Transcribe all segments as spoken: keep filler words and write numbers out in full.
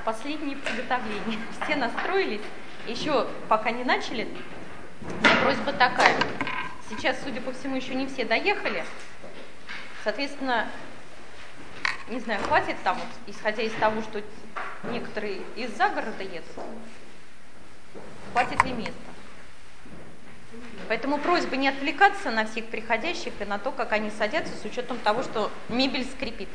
последние приготовления. Все настроились, еще пока не начали. У меня просьба такая. Сейчас, судя по всему, еще не все доехали. Соответственно, не знаю, хватит там, вот, исходя из того, что некоторые из-за города едут, хватит ли места. Поэтому просьба не отвлекаться на всех приходящих и на то, как они садятся, с учетом того, что мебель скрипит.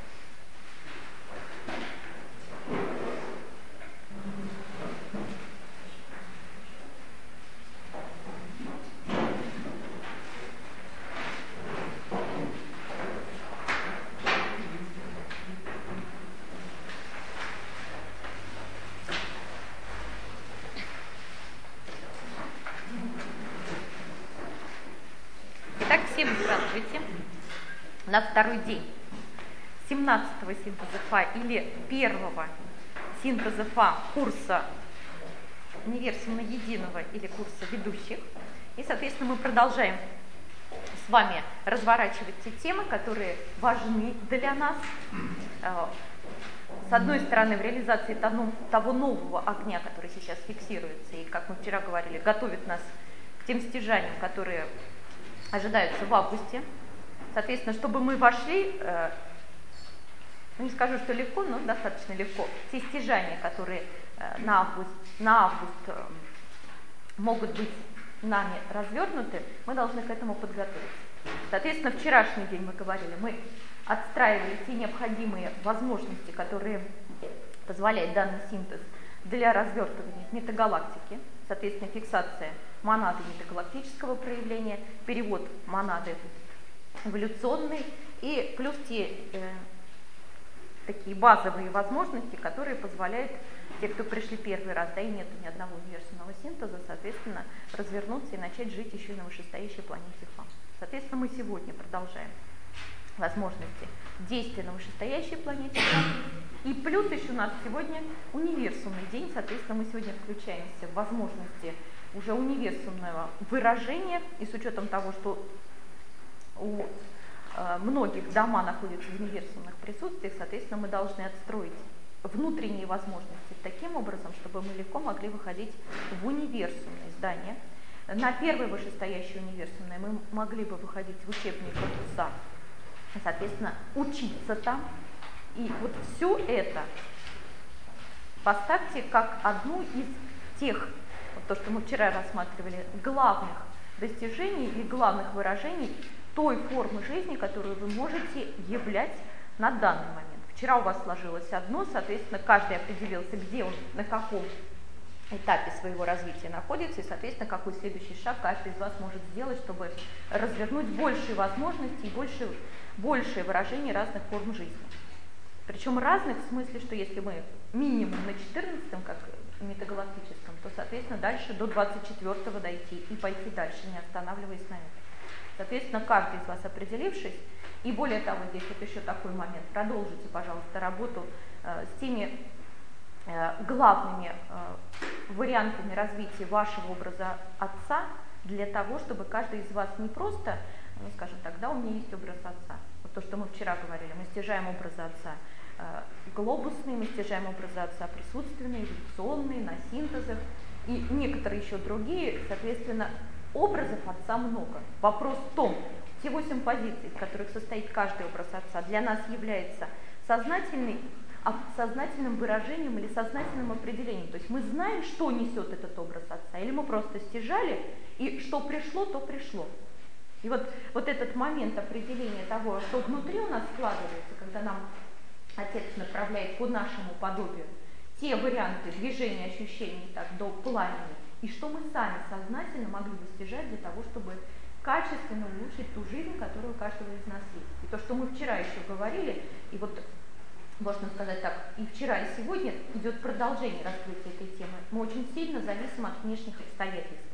Итак, всем здравствуйте. На второй день семнадцатого синтеза ФА или первого синтеза ФА курса универсума единого или курса ведущих. И, соответственно, мы продолжаем с вами разворачивать те темы, которые важны для нас. С одной стороны, в реализации того нового огня, который сейчас фиксируется, и, как мы вчера говорили, готовит нас к тем стяжаниям, которые ожидаются в августе. Соответственно, чтобы мы вошли, э, ну не скажу, что легко, но достаточно легко, те стяжания, которые э, на август, на август э, могут быть нами развернуты, мы должны к этому подготовиться. Соответственно, вчерашний день мы говорили, мы отстраивали те необходимые возможности, которые позволяет данный синтез для развертывания метагалактики, соответственно, фиксация монады метагалактического проявления, перевод монады эволюционной и плюс те э, такие базовые возможности, которые позволяют те, кто пришли первый раз, да и нет ни одного универсального синтеза, соответственно, развернуться и начать жить еще и на вышестоящей планете ФА. Соответственно, мы сегодня продолжаем возможности действия на вышестоящей планете ФА. И плюс еще у нас сегодня универсумный день, соответственно, мы сегодня включаемся в возможности уже универсумного выражения, и с учетом того, что у э, многих дома находятся в универсумных присутствиях, соответственно, мы должны отстроить внутренние возможности таким образом, чтобы мы легко могли выходить в универсумные здания. На первое вышестоящее универсумное мы могли бы выходить в учебные корпуса, соответственно, учиться там. И вот все это поставьте как одну из тех, вот то, что мы вчера рассматривали, главных достижений и главных выражений той формы жизни, которую вы можете являть на данный момент. Вчера у вас сложилось одно, соответственно, каждый определился, где он, на каком этапе своего развития находится, и, соответственно, какой следующий шаг каждый из вас может сделать, чтобы развернуть большие возможности и больше, большее выражение разных форм жизни. Причем разных в смысле, что если мы минимум на четырнадцатом, как метагалактическом, то, соответственно, дальше до двадцать четвёртого дойти и пойти дальше, не останавливаясь на этом. Соответственно, каждый из вас, определившись, и более того, здесь вот еще такой момент, продолжите, пожалуйста, работу э, с теми э, главными э, вариантами развития вашего образа отца, для того, чтобы каждый из вас не просто, ну, скажем так, да, у меня есть образ отца, вот то, что мы вчера говорили, мы стяжаем образы отца э, глобусные, мы стяжаем образы отца присутственные, эволюционные, на синтезах, и некоторые еще другие, соответственно, образов отца много. Вопрос в том, те восемь позиций, из которых состоит каждый образ отца, для нас является сознательный, сознательным выражением или сознательным определением. То есть мы знаем, что несет этот образ отца, или мы просто стяжали, и что пришло, то пришло. И вот, вот этот момент определения того, что внутри у нас складывается, когда нам Отец направляет по нашему подобию те варианты движения, ощущений так, до пламени, и что мы сами сознательно могли бы стяжать для того, чтобы качественно улучшить ту жизнь, которая у каждого из нас есть. И то, что мы вчера еще говорили, и вот, можно сказать так, и вчера, и сегодня идет продолжение раскрытия этой темы, мы очень сильно зависим от внешних обстоятельств.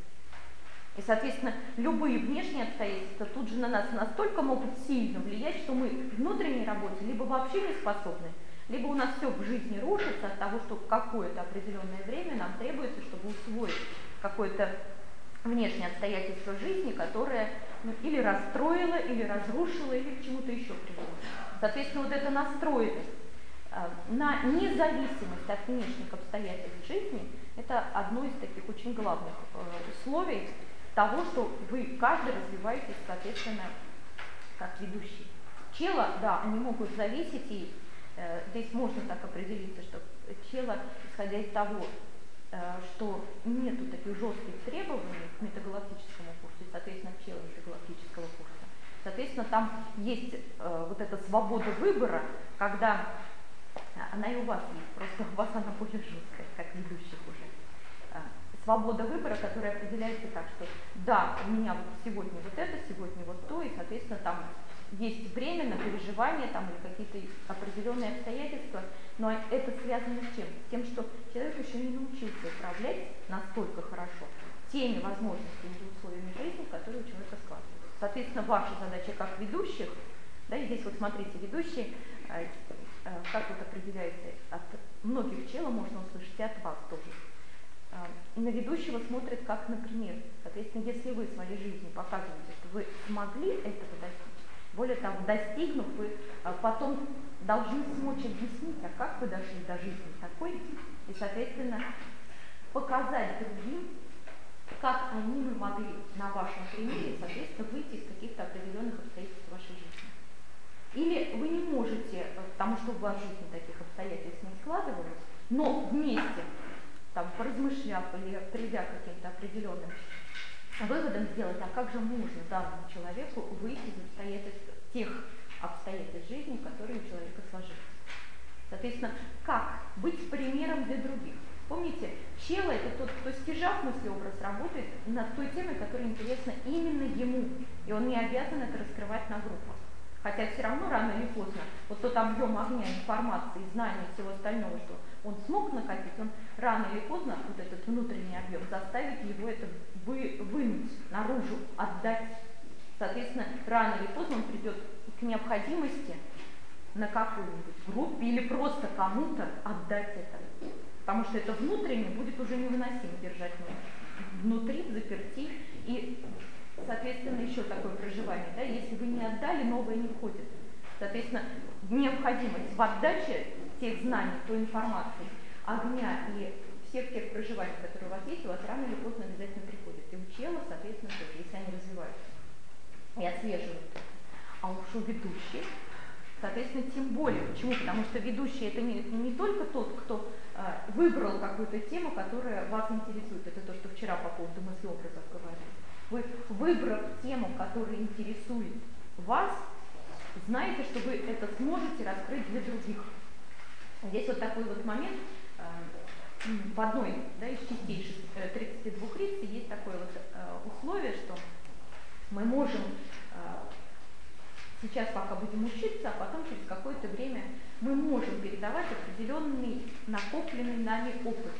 И, соответственно, любые внешние обстоятельства тут же на нас настолько могут сильно влиять, что мы в внутренней работе либо вообще не способны, либо у нас все в жизни рушится от того, что какое-то определенное время нам требуется, чтобы усвоить какое-то внешнее обстоятельство жизни, которое ну, или расстроило, или разрушило, или к чему-то еще привело. Соответственно, вот эта настроенность на независимость от внешних обстоятельств жизни – это одно из таких очень главных условий того, что вы каждый развиваетесь, соответственно, как ведущий. Чело, да, они могут зависеть, и э, здесь можно так определиться, что чело, исходя из того, э, что нету таких жестких требований к метагалактическому курсу, и, соответственно, к челу метагалактического курса, соответственно, там есть э, вот эта свобода выбора, когда она и у вас есть, просто у вас она более жесткая, как ведущих уже. Э, свобода выбора, которая определяется так, что да, у меня вот сегодня вот это, сегодня вот то, и, соответственно, там есть время на переживания там, или какие-то определенные обстоятельства, но это связано с чем? С тем, что человек еще не научился управлять настолько хорошо теми возможностями и условиями жизни, которые у человека складываются. Соответственно, ваша задача как ведущих, да, и здесь вот смотрите, ведущие, э, э, как вот определяется, от многих чело можно услышать и от вас тоже. Э, на ведущего смотрят как на пример. Соответственно, если вы в своей жизни показываете, что вы смогли этого достичь, более того, достигнув, вы а, потом должны смочь объяснить, а как вы дошли до жизни такой, и, соответственно, показать другим, как они могли на вашем примере, соответственно, выйти из каких-то определенных обстоятельств вашей жизни. Или вы не можете, потому что у вас в жизни таких обстоятельств не складывалось, но вместе, там, поразмышляв или придя к каким-то определенным выводом сделать, а как же можно данному человеку выйти из обстоятельств, тех обстоятельств жизни, которые у человека сложились. Соответственно, как быть примером для других. Помните, чело – это тот, кто, стяжав мыслеобраз, работает над той темой, которая интересна именно ему, и он не обязан это раскрывать на группах. Хотя все равно рано или поздно вот тот объем огня, информации, знаний и всего остального, что он смог накопить, он рано или поздно, вот этот внутренний объем, заставит его это вы, вынуть наружу, отдать. Соответственно, рано или поздно он придет к необходимости на какой-нибудь группе или просто кому-то отдать это. Потому что это внутренне будет уже невыносимо держать внутри, в заперти. И, соответственно, еще такое проживание. Да? Если вы не отдали, новое не входит. Соответственно, необходимость в отдаче тех знаний, той информации, огня и всех тех проживаний, которые у вас есть, у вас рано или поздно обязательно приходит. И у чела, соответственно, тоже, если они развиваются и отслеживают. А уж у ведущих, соответственно, тем более. Почему? Потому что ведущий это не, не только тот, кто э, выбрал какую-то тему, которая вас интересует. Это то, что вчера по поводу мыслеобразов говорили. Вы, выбрав тему, которая интересует вас, знаете, что вы это сможете раскрыть для других. Здесь вот такой вот момент. Э, в одной, да, из частей тридцати двух риц есть такое вот э, условие, что мы можем э, сейчас пока будем учиться, а потом через какое-то время мы можем передавать определенный накопленный нами опыт.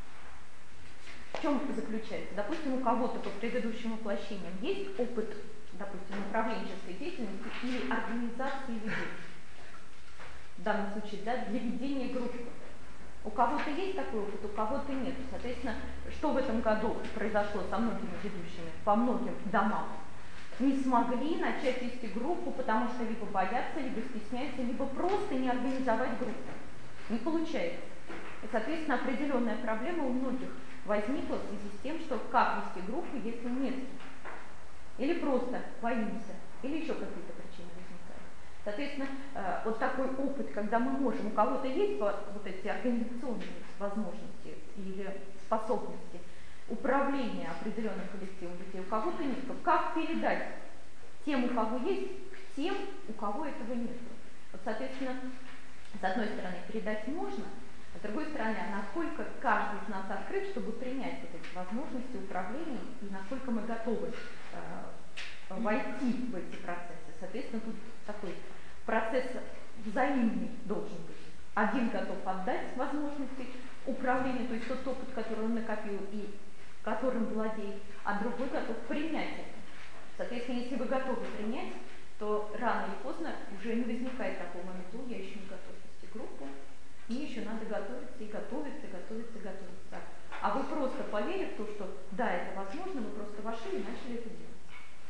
В чем это заключается? Допустим, у кого-то по предыдущим воплощениям есть опыт, допустим, управленческой деятельности или организации людей. В данном случае, да, для ведения группы. У кого-то есть такой опыт, у кого-то нет. Соответственно, что в этом году произошло со многими ведущими по многим домам? Не смогли начать вести группу, потому что либо боятся, либо стесняются, либо просто не организовать группу. Не получается. И, соответственно, определенная проблема у многих возникла в связи с тем, что как вести группу, если нет. Или просто боимся, или еще какие-то причины возникают. Соответственно, вот такой опыт, когда мы можем, у кого-то есть вот эти организационные возможности или способности управления определенным коллективом людей, у кого-то нет. Как передать тем, у кого есть, к тем, у кого этого нет. Вот, соответственно, с одной стороны, передать можно, а с другой стороны, насколько каждый из нас открыт, чтобы принять вот эти возможности управления, и насколько мы готовы э, войти в эти процессы. Соответственно, тут такой процесс взаимный должен быть. Один готов отдать возможности управления, то есть тот опыт, который он накопил и которым владеет, а другой готов принять это. Соответственно, если вы готовы принять, то рано или поздно уже не возникает такого момента: я еще не готов вести группу, мне еще надо готовиться и готовиться, готовиться, готовиться. А вы просто поверив в то, что да, это возможно, вы просто вошли и начали это делать.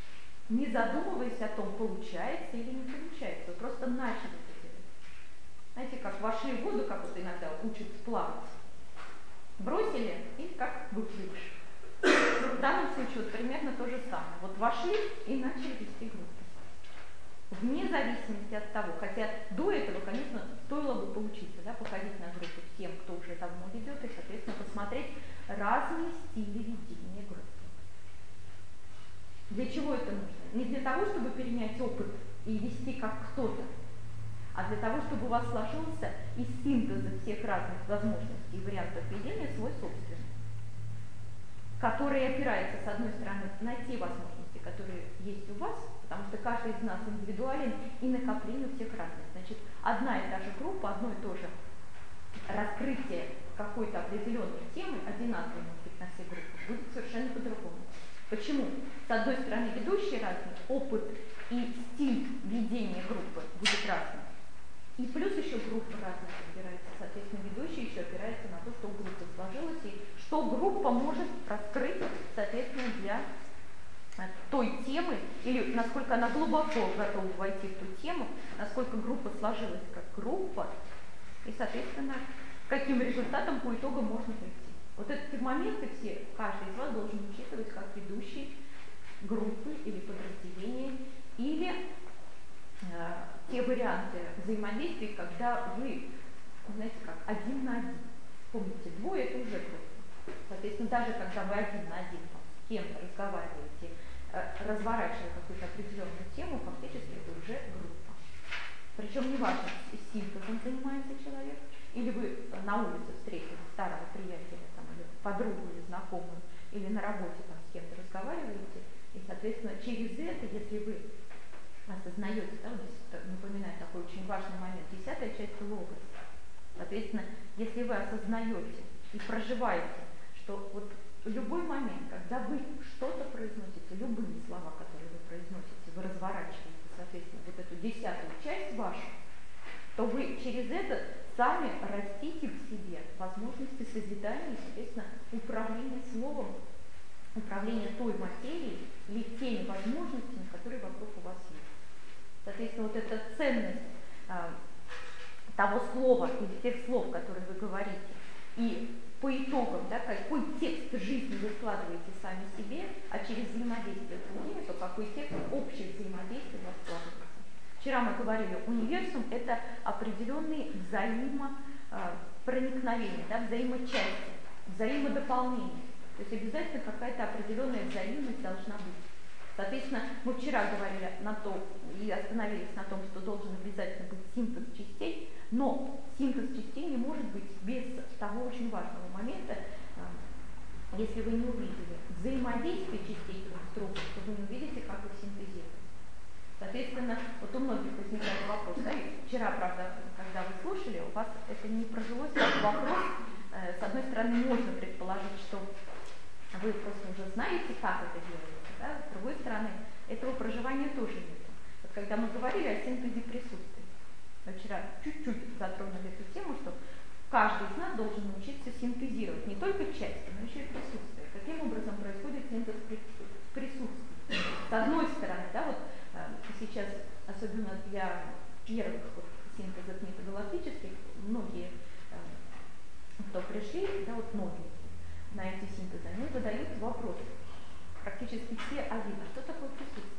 Не задумываясь о том, получается или не получается, вы просто начали это делать. Знаете, как вошли в воду, как вот иногда учат плавать. Бросили и как выплывешь. В данном случае вот примерно то же самое. Вот вошли и начали вести группу. Вне зависимости от того, хотя до этого, конечно, стоило бы поучиться, да, походить на группу тем, кто уже давно ведет, и, соответственно, посмотреть разные стили ведения группы. Для чего это нужно? Не для того, чтобы перенять опыт и вести как кто-то, а для того, чтобы у вас сложился из синтеза всех разных возможностей и вариантов ведения свой собственный, который опирается, с одной стороны, на те возможности, которые есть у вас, потому что каждый из нас индивидуален и накопление у всех разных. Значит, одна и та же группа, одно и то же раскрытие какой-то определенной темы, одинаковой, может быть, на все группы, будет совершенно по-другому. Почему? С одной стороны, ведущие разные, опыт и стиль ведения группы будет разным. И плюс еще группа разная подбирается. Соответственно, ведущий еще опирается на то, что у группы сложилось, и что группа может раскрыть, соответственно, для той темы, или насколько она глубоко готова войти в ту тему, насколько группа сложилась как группа, и, соответственно, каким результатом по итогам можно прийти. Вот эти моменты все, каждый из вас должен учитывать как ведущий группы или подразделения, или э, те варианты взаимодействия, когда вы, знаете, как один на один. Помните, двое это уже группа. Соответственно, даже когда вы один на один там, с кем-то разговариваете, э, разворачивая какую-то определенную тему, фактически это уже группа. Причем неважно, синтезом занимается человек, или вы на улице встретили старого приятеля, там, или подругу, или знакомую, или на работе там, с кем-то разговариваете, и, соответственно, через это, если вы осознаете, да, вот здесь напоминаю такой очень важный момент, десятая часть логос. Соответственно, если вы осознаете и проживаете, что вот в любой момент, когда вы что-то произносите, любые слова, которые вы произносите, вы разворачиваете, соответственно, вот эту десятую часть вашу, то вы через это сами растите в себе возможности созидания, соответственно, управления словом, управления той материей или теми возможностями, которые вокруг у вас есть. Соответственно, вот эта ценность э, того слова или тех слов, которые вы говорите, и по итогам, да, какой текст жизни вы складываете сами себе, а через взаимодействие с другими, то какой текст общих взаимодействий у вас складывается. Вчера мы говорили, универсум – это определенные взаимопроникновения, да, взаимочастие, взаимодополнение. То есть обязательно какая-то определенная взаимность должна быть. Соответственно, мы вчера говорили на то и остановились на том, что должен обязательно быть синтез частей, но синтез частей не может быть без того очень важного момента, если вы не увидели взаимодействие частей друг с другом, то вы не увидите, как их синтезировать. Соответственно, вот у многих возникает вопрос, да, и вчера, правда, когда вы слушали, у вас это не прожилось как вопрос. С одной стороны, можно предположить, что вы просто уже знаете, как это делается, да? С другой стороны, этого проживания тоже нет. Вот когда мы говорили о синтезе присутствия, мы вчера чуть-чуть затронули эту тему, что каждый из нас должен научиться синтезировать не только части, но еще и присутствие. Каким образом происходит синтез присутствия? С одной стороны, да, вот сейчас, особенно для первых вот, синтезов метагалактических, многие, кто пришли, да, вот многие на эти синтезы, они задают вопрос, практически все один, а что такое присутствие?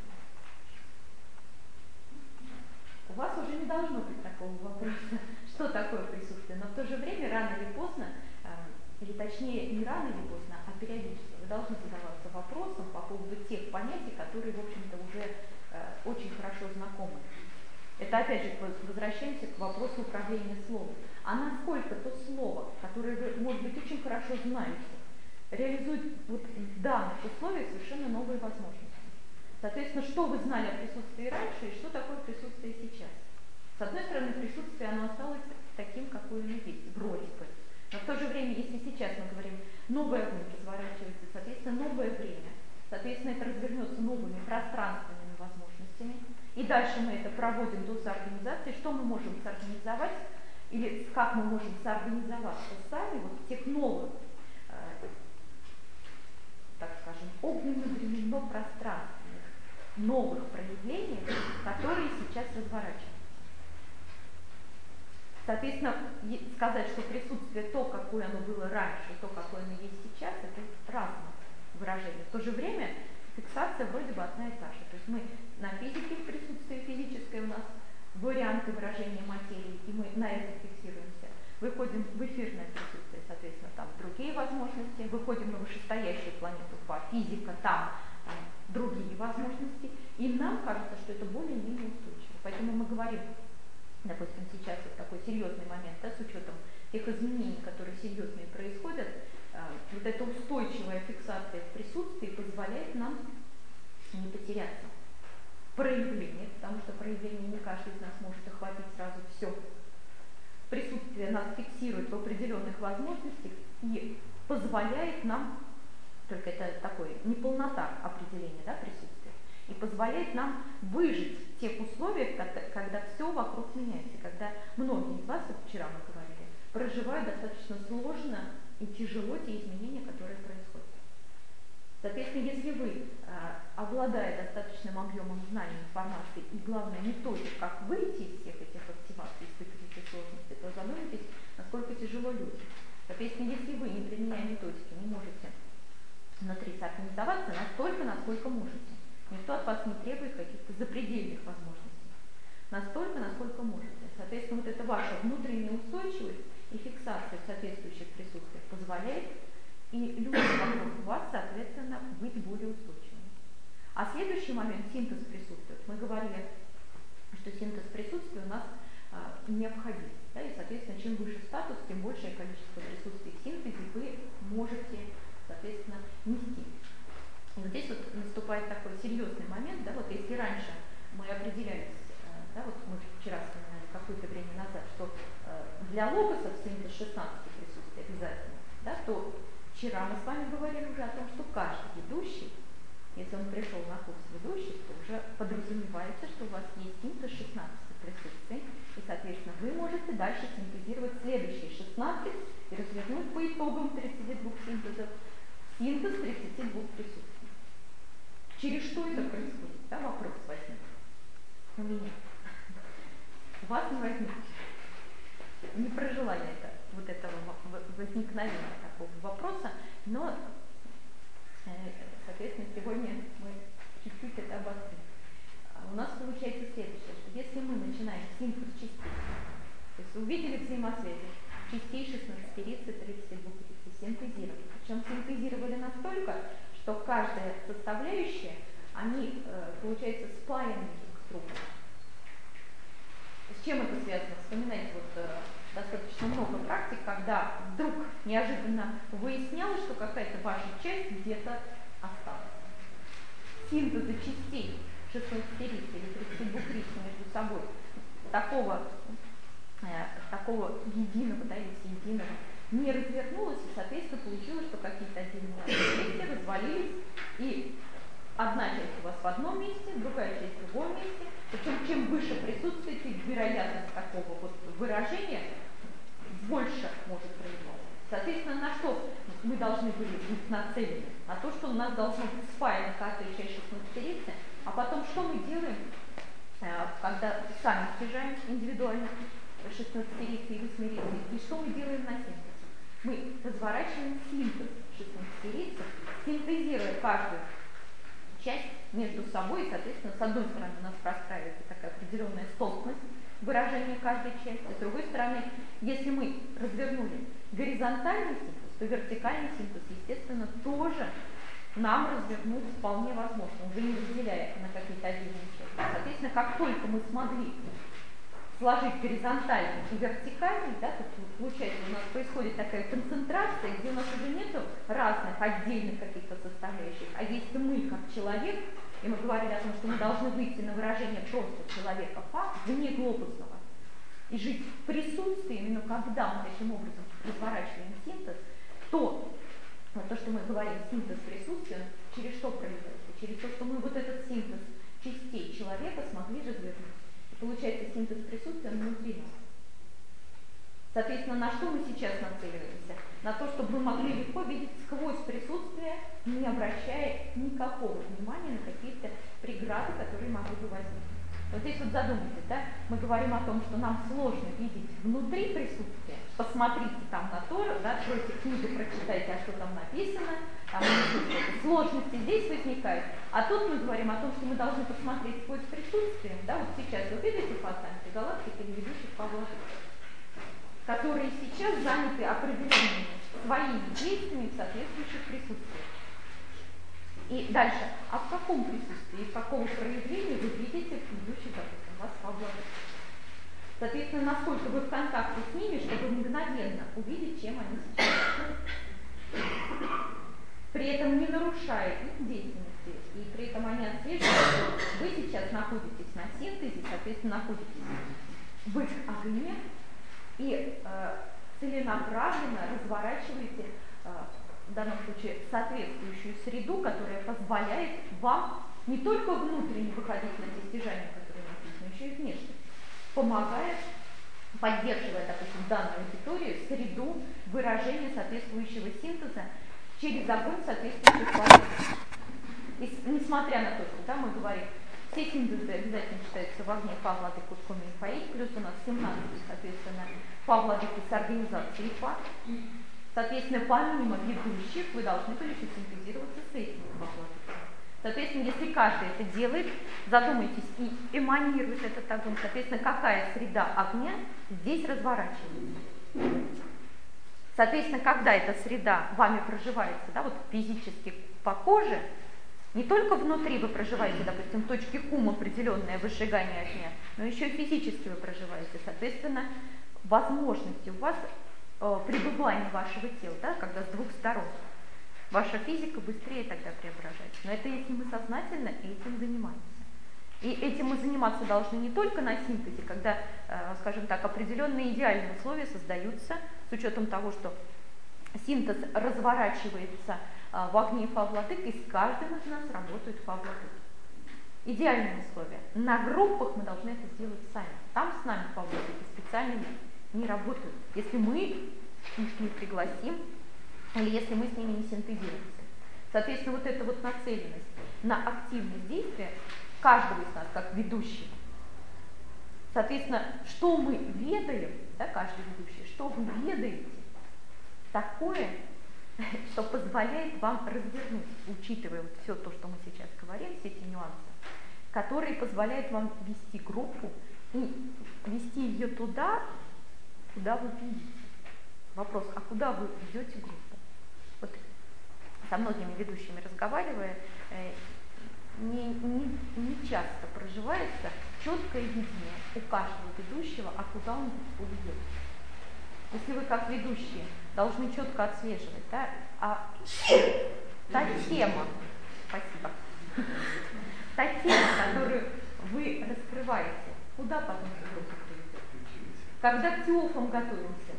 У вас уже не должно быть такого вопроса, что такое присутствие, но в то же время рано или поздно, или точнее не рано или поздно, а периодически вы должны задаваться вопросом по поводу тех понятий, которые, в общем-то, уже очень хорошо знакомы. Это опять же возвращаемся к вопросу управления словом. А насколько то слово, которое вы, может быть, очень хорошо знаете, реализует вот в данных условиях совершенно новые возможности. Соответственно, что вы знали о присутствии раньше и что такое присутствие сейчас. С одной стороны, присутствие, оно осталось таким, какое оно есть, вроде бы. Но в то же время, если сейчас мы говорим, новое время разворачивается, соответственно, новое время, соответственно, это развернется новыми пространственными возможностями. И дальше мы это проводим до соорганизации. Что мы можем соорганизовать, или как мы можем соорганизоваться сами вот в тех новых, э, так скажем, огненно-временно-пространственных новых проявлениях, которые сейчас разворачиваются. Соответственно, сказать, что присутствие то, какое оно было раньше, и то, какое оно есть сейчас, это разные выражения. В то же время фиксация вроде бы одна и та же. То есть мы на физике присутствие физическое, у нас варианты выражения материи, и мы на этом фиксируемся. Выходим в эфирное присутствие, соответственно, там другие возможности. Выходим на вышестоящую планету по физика, там, там другие возможности. И нам кажется, что это более-менее устойчиво. Поэтому мы говорим, допустим, сейчас вот такой серьезный момент, да, с учетом тех изменений, которые серьезные происходят, э, вот эта устойчивая фиксация в присутствии позволяет нам не потеряться в проявлении, потому что проявление не каждый из нас может охватить сразу все. Присутствие нас фиксирует в определенных возможностях и позволяет нам, только это такое неполнота определения, да, присутствия, и позволяет нам выжить в тех условиях, когда, когда все вокруг меняется, когда многие из вас, вот вчера мы говорили, проживают достаточно сложно и тяжело те изменения, которые происходят. Соответственно, если вы, обладая достаточным объемом знаний, информации и, главное, методик, как выйти из всех этих активаций, испытывать эти сложности, то задумайтесь, насколько тяжело людям. Соответственно, если вы, не применяя методики, не можете внутри соорганизоваться настолько, насколько можете, никто от вас не требует каких-то запредельных возможностей, настолько, насколько можете. Соответственно, вот эта ваша внутренняя устойчивость и фиксация в соответствующих присутствиях позволяет и людям вокруг вас, соответственно, быть более устойчивыми. А следующий момент – синтез присутствия. Мы говорили, что синтез присутствия у нас а, необходим. Да, и, соответственно, чем выше статус, тем большее количество присутствий в синтезе вы можете, соответственно, нести. И вот здесь вот наступает такой серьезный момент, да, вот если раньше мы определялись, да, вот мы вчера вспоминали какое-то время назад, что для логосов синтез шестнадцать присутствий обязательно, да, то вчера мы с вами говорили уже о том, что каждый ведущий, если он пришел на курс ведущества, уже подразумевается, что у вас есть синтез шестнадцать присутствий, и, соответственно, вы можете дальше синтезировать следующие шестнадцать и развернуть по итогам тридцати двух синтезов синтез тридцати двух присутствий. Через что это происходит? Да, вопрос возник. У меня. У вас не возникнет. Не прожила я это, вот этого возникновения такого вопроса, но, соответственно, сегодня мы чуть-чуть это обострим. У нас получается следующее, что если мы начинаем синтез частей, то есть увидели взаимосвязи частей шестнадцатерицы, тридцати двух-рицы, синтезировали. Причем синтезировали настолько, что каждая составляющая, они, получается, спаяны друг с другом. С чем это связано? Вспоминайте, вот достаточно много практик, когда вдруг неожиданно выяснялось, что какая-то ваша часть где-то осталась. Синтезы частей шестнадцатерицы или тридцати двух-рицы между собой такого, э, такого единого, да, или единого не развернулось, и, соответственно, получилось, что какие-то отдельные части развалились, и одна часть у вас в одном месте, другая часть в другом месте. Причем, чем выше присутствие, тем вероятность такого вот выражения больше может проявляться. Соответственно, на что мы должны были быть нацелены? На то, что у нас должно быть спаяна каждая часть шестнадцатерицы, а потом что мы делаем, когда сами снижаем индивидуально шестнадцатерицы и восьмерицы, и что мы делаем на синтезе? Мы разворачиваем синтез шестнадцатерицы, синтезируя каждую часть между собой, и, соответственно, с одной стороны у нас простраивается такая определенная столкность выражения каждой части, с другой стороны, если мы развернули горизонтальный синтез, то вертикальный синтез, естественно, тоже нам развернуть вполне возможно, уже не разделяя на какие-то отдельные части. Соответственно, как только мы смогли сложить горизонтальный и вертикальный, да, то получается, у нас происходит такая концентрация, где у нас уже нет разных отдельных каких-то составляющих, а есть мы как человек, и мы говорили о том, что мы должны выйти на выражение просто человека факт, вне глобусного, и жить в присутствии, именно когда мы таким образом разворачиваем синтез, то вот то, что мы говорим, синтез присутствия, через что проявляется? Через то, что мы вот этот синтез частей человека смогли развернуть. Получается синтез присутствия внутри нас. Соответственно, на что мы сейчас нацеливаемся? На то, чтобы мы могли легко видеть сквозь присутствие, не обращая никакого внимания на какие-то преграды, которые могли бы возникнуть. Вот здесь вот задумайтесь, да, мы говорим о том, что нам сложно видеть внутри присутствие. Посмотрите там на то, да, откройте книгу, прочитайте, а что там написано, там сложности здесь возникают. А тут мы говорим о том, что мы должны посмотреть сквозь присутствие. Да, вот сейчас вы видите фасанты галактик или ведущих по Владыке, которые сейчас заняты определенными своими действиями в соответствующих присутствиях. И дальше, а в каком присутствии, в каком проявлении вы видите ведущих, допустим, вас по Владыке? Соответственно, насколько вы в контакте с ними, чтобы мгновенно увидеть, чем они сейчас. При этом не нарушая их деятельности, и при этом они отслеживают, что вы сейчас находитесь на синтезе, соответственно, находитесь в их огне и э, целенаправленно разворачиваете э, в данном случае соответствующую среду, которая позволяет вам не только внутренне выходить на достижения, которые написаны, но еще и внешне, помогая, поддерживая, допустим, данную аудиторию, среду выражения соответствующего синтеза через огонь соответствующих квадратов. И несмотря на то, что да, мы говорим, все синтезы обязательно читаются в огне Фа, Владыка, Куми и Фаид, плюс у нас семнадцать, соответственно, Фа, Владыка с организацией Фа. Соответственно, помимо ведущих, вы должны были синтезироваться с этим Фа, Владыка. Соответственно, если каждый это делает, задумайтесь и эманирует этот огонь. Соответственно, какая среда огня здесь разворачивается. Соответственно, когда эта среда вами проживается, да, вот физически по коже, не только внутри вы проживаете, допустим, точки кум определенное выжигание огня, но еще и физически вы проживаете. Соответственно, возможности у вас э, пребывания вашего тела, да, когда с двух сторон. Ваша физика быстрее тогда преображается. Но это если мы сознательно этим занимаемся. И этим мы заниматься должны не только на синтезе, когда, э, скажем так, определенные идеальные условия создаются, с учетом того, что синтез разворачивается э, в огне Фа, Владыка, и с каждым из нас работает Фа, Владыка. Идеальные условия. На группах мы должны это сделать сами. Там с нами Фа, Владыка специально не работают. Если мы их не пригласим, или если мы с ними не синтезируемся. Соответственно, вот эта вот нацеленность на активность действия каждого из нас, как ведущего. Соответственно, что мы ведаем, да, каждый ведущий, что вы ведаете, такое, что позволяет вам развернуть, учитывая вот все то, что мы сейчас говорим, все эти нюансы, которые позволяют вам вести группу и вести ее туда, куда вы видите. Вопрос, а куда вы ведете группу? Вот со многими ведущими разговаривая, не, не, не часто проживается четкое видение у каждого ведущего, а куда он уведет. Если вы как ведущие должны четко отслеживать, да, а та тема, спасибо, та тема, которую вы раскрываете, куда потом эту группу приведет? Когда к Теофам готовимся,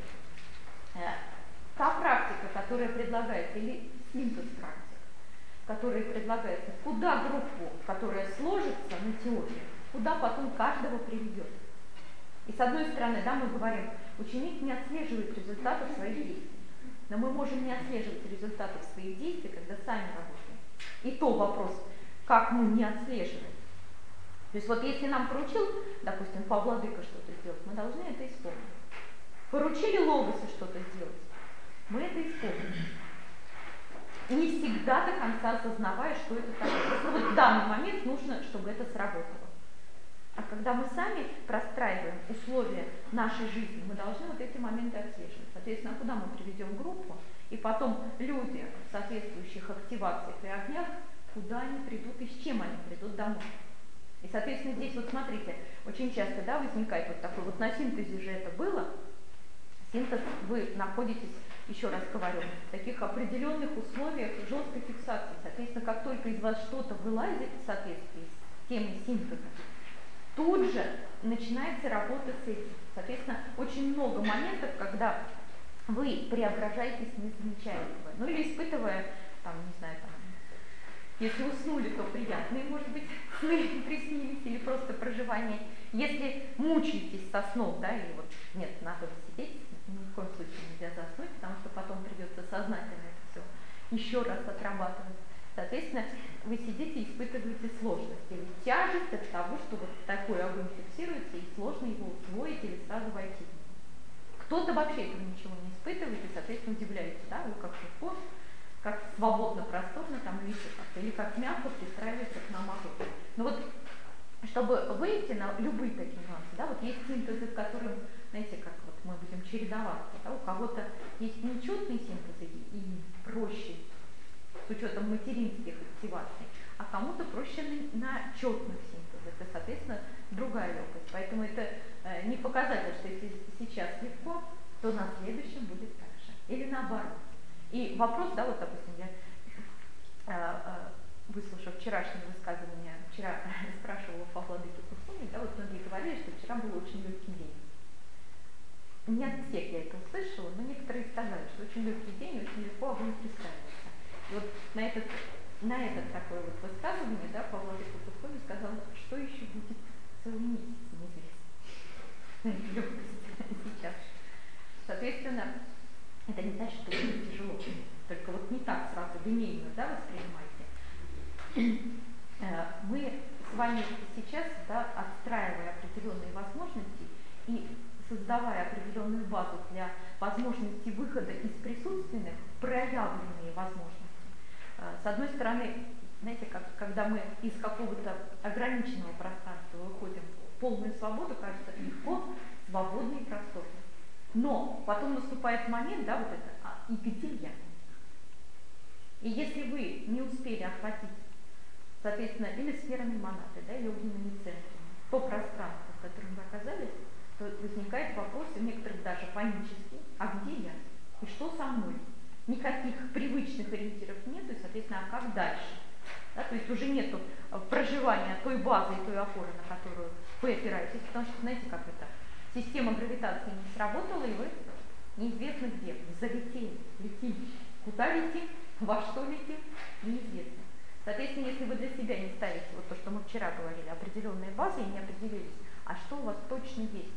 та практика, которая предлагается, или синтез практик, который предлагается, куда группу, которая сложится на теории, куда потом каждого приведет. И с одной стороны, да, мы говорим, ученик не отслеживает результатов своих действий, но мы можем не отслеживать результатов своих действий, когда сами работаем. И то вопрос, как мы не отслеживаем. То есть вот если нам поручил, допустим, Фа, Владыка что-то сделать, мы должны это исполнить. Поручили Логосу что-то сделать, мы это исполним. Не всегда до конца осознавая, что это такое. Но вот в данный момент нужно, чтобы это сработало. А когда мы сами простраиваем условия нашей жизни, мы должны вот эти моменты отслеживать. Соответственно, куда мы приведем группу, и потом люди в соответствующих активациях и огнях, куда они придут и с чем они придут домой. И, соответственно, здесь вот смотрите, очень часто, да, возникает вот такой, вот на синтезе же это было, синтез, вы находитесь, еще раз говорю, в таких определенных условиях жесткой фиксации. Соответственно, как только из вас что-то вылазит в соответствии с темой синтеза, тут же начинается работа с этим. Соответственно, очень много моментов, когда вы преображаетесь, не замечая этого. Ну или испытывая, там, не знаю, там, если уснули, то приятные, может быть, сны приснились, или просто проживание. Если мучаетесь со сном, да, или вот нет, надо сидеть, ни в коем случае нельзя заснуть, потому что потом придется сознательно это все еще раз отрабатывать. Соответственно, вы сидите и испытываете сложности, или тяжесть от того, что вот такой огонь фиксируется, и сложно его усвоить или сразу войти в него. Кто-то вообще этого ничего не испытывает, и, соответственно, удивляется, да, вы как легко, как свободно, просторно там видите как-то, или как мягко пристраивается к нам огонь. Но вот, чтобы выйти на любые такие нюансы, да, вот есть синтезы, в которых, знаете, как вот мы будем чередоваться, да, у кого-то есть нечетные синтезы и проще, с учетом материнских активаций, а кому-то проще на, на четных синтезах, это, соответственно, другая легкость. Поэтому это э, не показатель, что если сейчас легко, то на следующем будет так же. Или наоборот. И вопрос, да, вот, допустим, я, э, э, выслушав вчерашнее высказывание, вчера спрашивала по владыке Кусуми, да, вот многие говорили, что вчера был очень легкий день. Не от всех я это услышала, но некоторые сказали, что очень легкий день, очень легко огонь пристраивается. И вот на этот, на этот такое вот высказывание, да, по владыке Кусуми сказал, что еще будет целый месяц, неизвестно. Легкость сейчас. Соответственно, это не значит, что будет тяжело, только вот не так сразу линейно, да, воспринимайте. Мы с вами сейчас, да, отстраивая определенные возможности и создавая определенную базу для возможности выхода из присутственных проявленные возможности. С одной стороны, знаете, как, когда мы из какого-то ограниченного пространства выходим в полную свободу, кажется легко, свободно и просторно. Но потом наступает момент, да, вот это, а и где я? И если вы не успели охватить, соответственно, или сферами монады, да, или огненными центрами, то пространство, в котором вы оказались, то возникает вопрос, у некоторых даже панический, а где я? И что со мной? Никаких привычных ориентиров нет, и, соответственно, а как дальше? Да, то есть уже нет проживания той базы и той опоры, на которую вы опираетесь, потому что, знаете, как это, система гравитации не сработала, и вы неизвестно где, залетели, летим. Куда летим, во что летим, неизвестно. Соответственно, если вы для себя не ставите, вот то, что мы вчера говорили, определенные базы и не определились, а что у вас точно есть,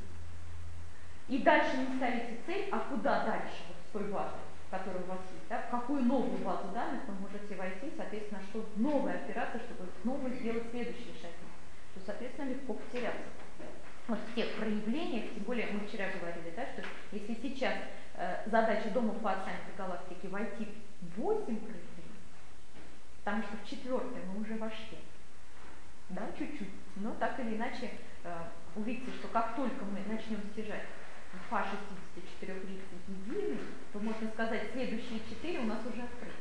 и дальше не ставите цель, а куда дальше вот с той базой, которая у вас есть, да, в какую новую базу данных вы можете войти, соответственно, что новая операция, чтобы снова сделать следующие шаги, то, соответственно, легко потеряться. Вот в тех проявлениях, тем более мы вчера говорили, да, что если сейчас э, задача Дома Фаоцзянь галактики войти в восемь проявлений, потому что в четвертое мы уже вошли, да, чуть-чуть, но так или иначе э, увидите, что как только мы начнем стяжать Фа шестьдесят четыре лицей единый, то можно сказать, следующие четыре у нас уже открыты.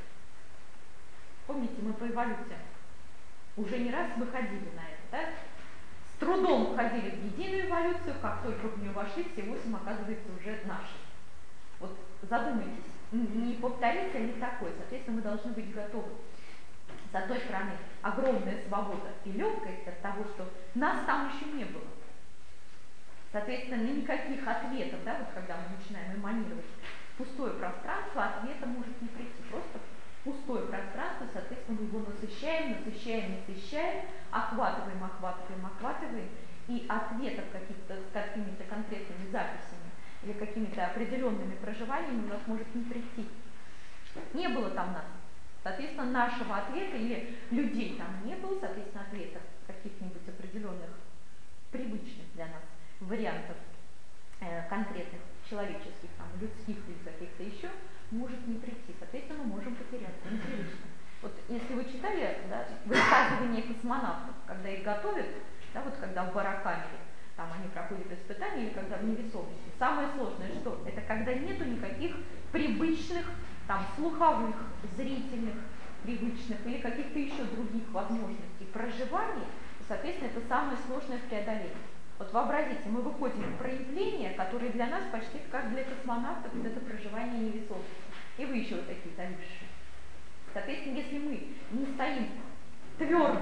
Помните, мы по эволюции уже не раз выходили на это, да? С трудом входили в единую эволюцию, как только в нее вошли, все восемь оказывается уже наши. Вот задумайтесь, не повторится ли такое, соответственно, мы должны быть готовы. С одной стороны, огромная свобода и легкость от того, что нас там еще не было. Соответственно, никаких ответов, да, вот когда мы начинаем эманировать пустое пространство, ответа может не прийти. Просто пустое пространство, соответственно, мы его насыщаем, насыщаем, насыщаем, охватываем, охватываем, охватываем, и ответов каких-то с какими-то конкретными записями или какими-то определенными проживаниями у нас может не прийти. Не было там нас. Соответственно, нашего ответа или людей там не было, соответственно, ответов каких-нибудь определенных, привычных для нас вариантов э, конкретных человеческих, там, людских или каких-то еще, может не прийти. Соответственно, мы можем потеряться. Непривычно. Вот если вы читали, да, высказывания космонавтов, когда их готовят, да, вот когда в барокамере, там они проходят испытания, или когда в невесомости, самое сложное что? Это когда нету никаких привычных, там, слуховых, зрительных, привычных или каких-то еще других возможностей проживания, и, соответственно, это самое сложное в преодолении. Вот вообразите, мы выходим в проявления, которые для нас почти как для космонавтов, вот это проживание невесомости. И вы еще вот такие зависшие. Соответственно, если мы не стоим твердо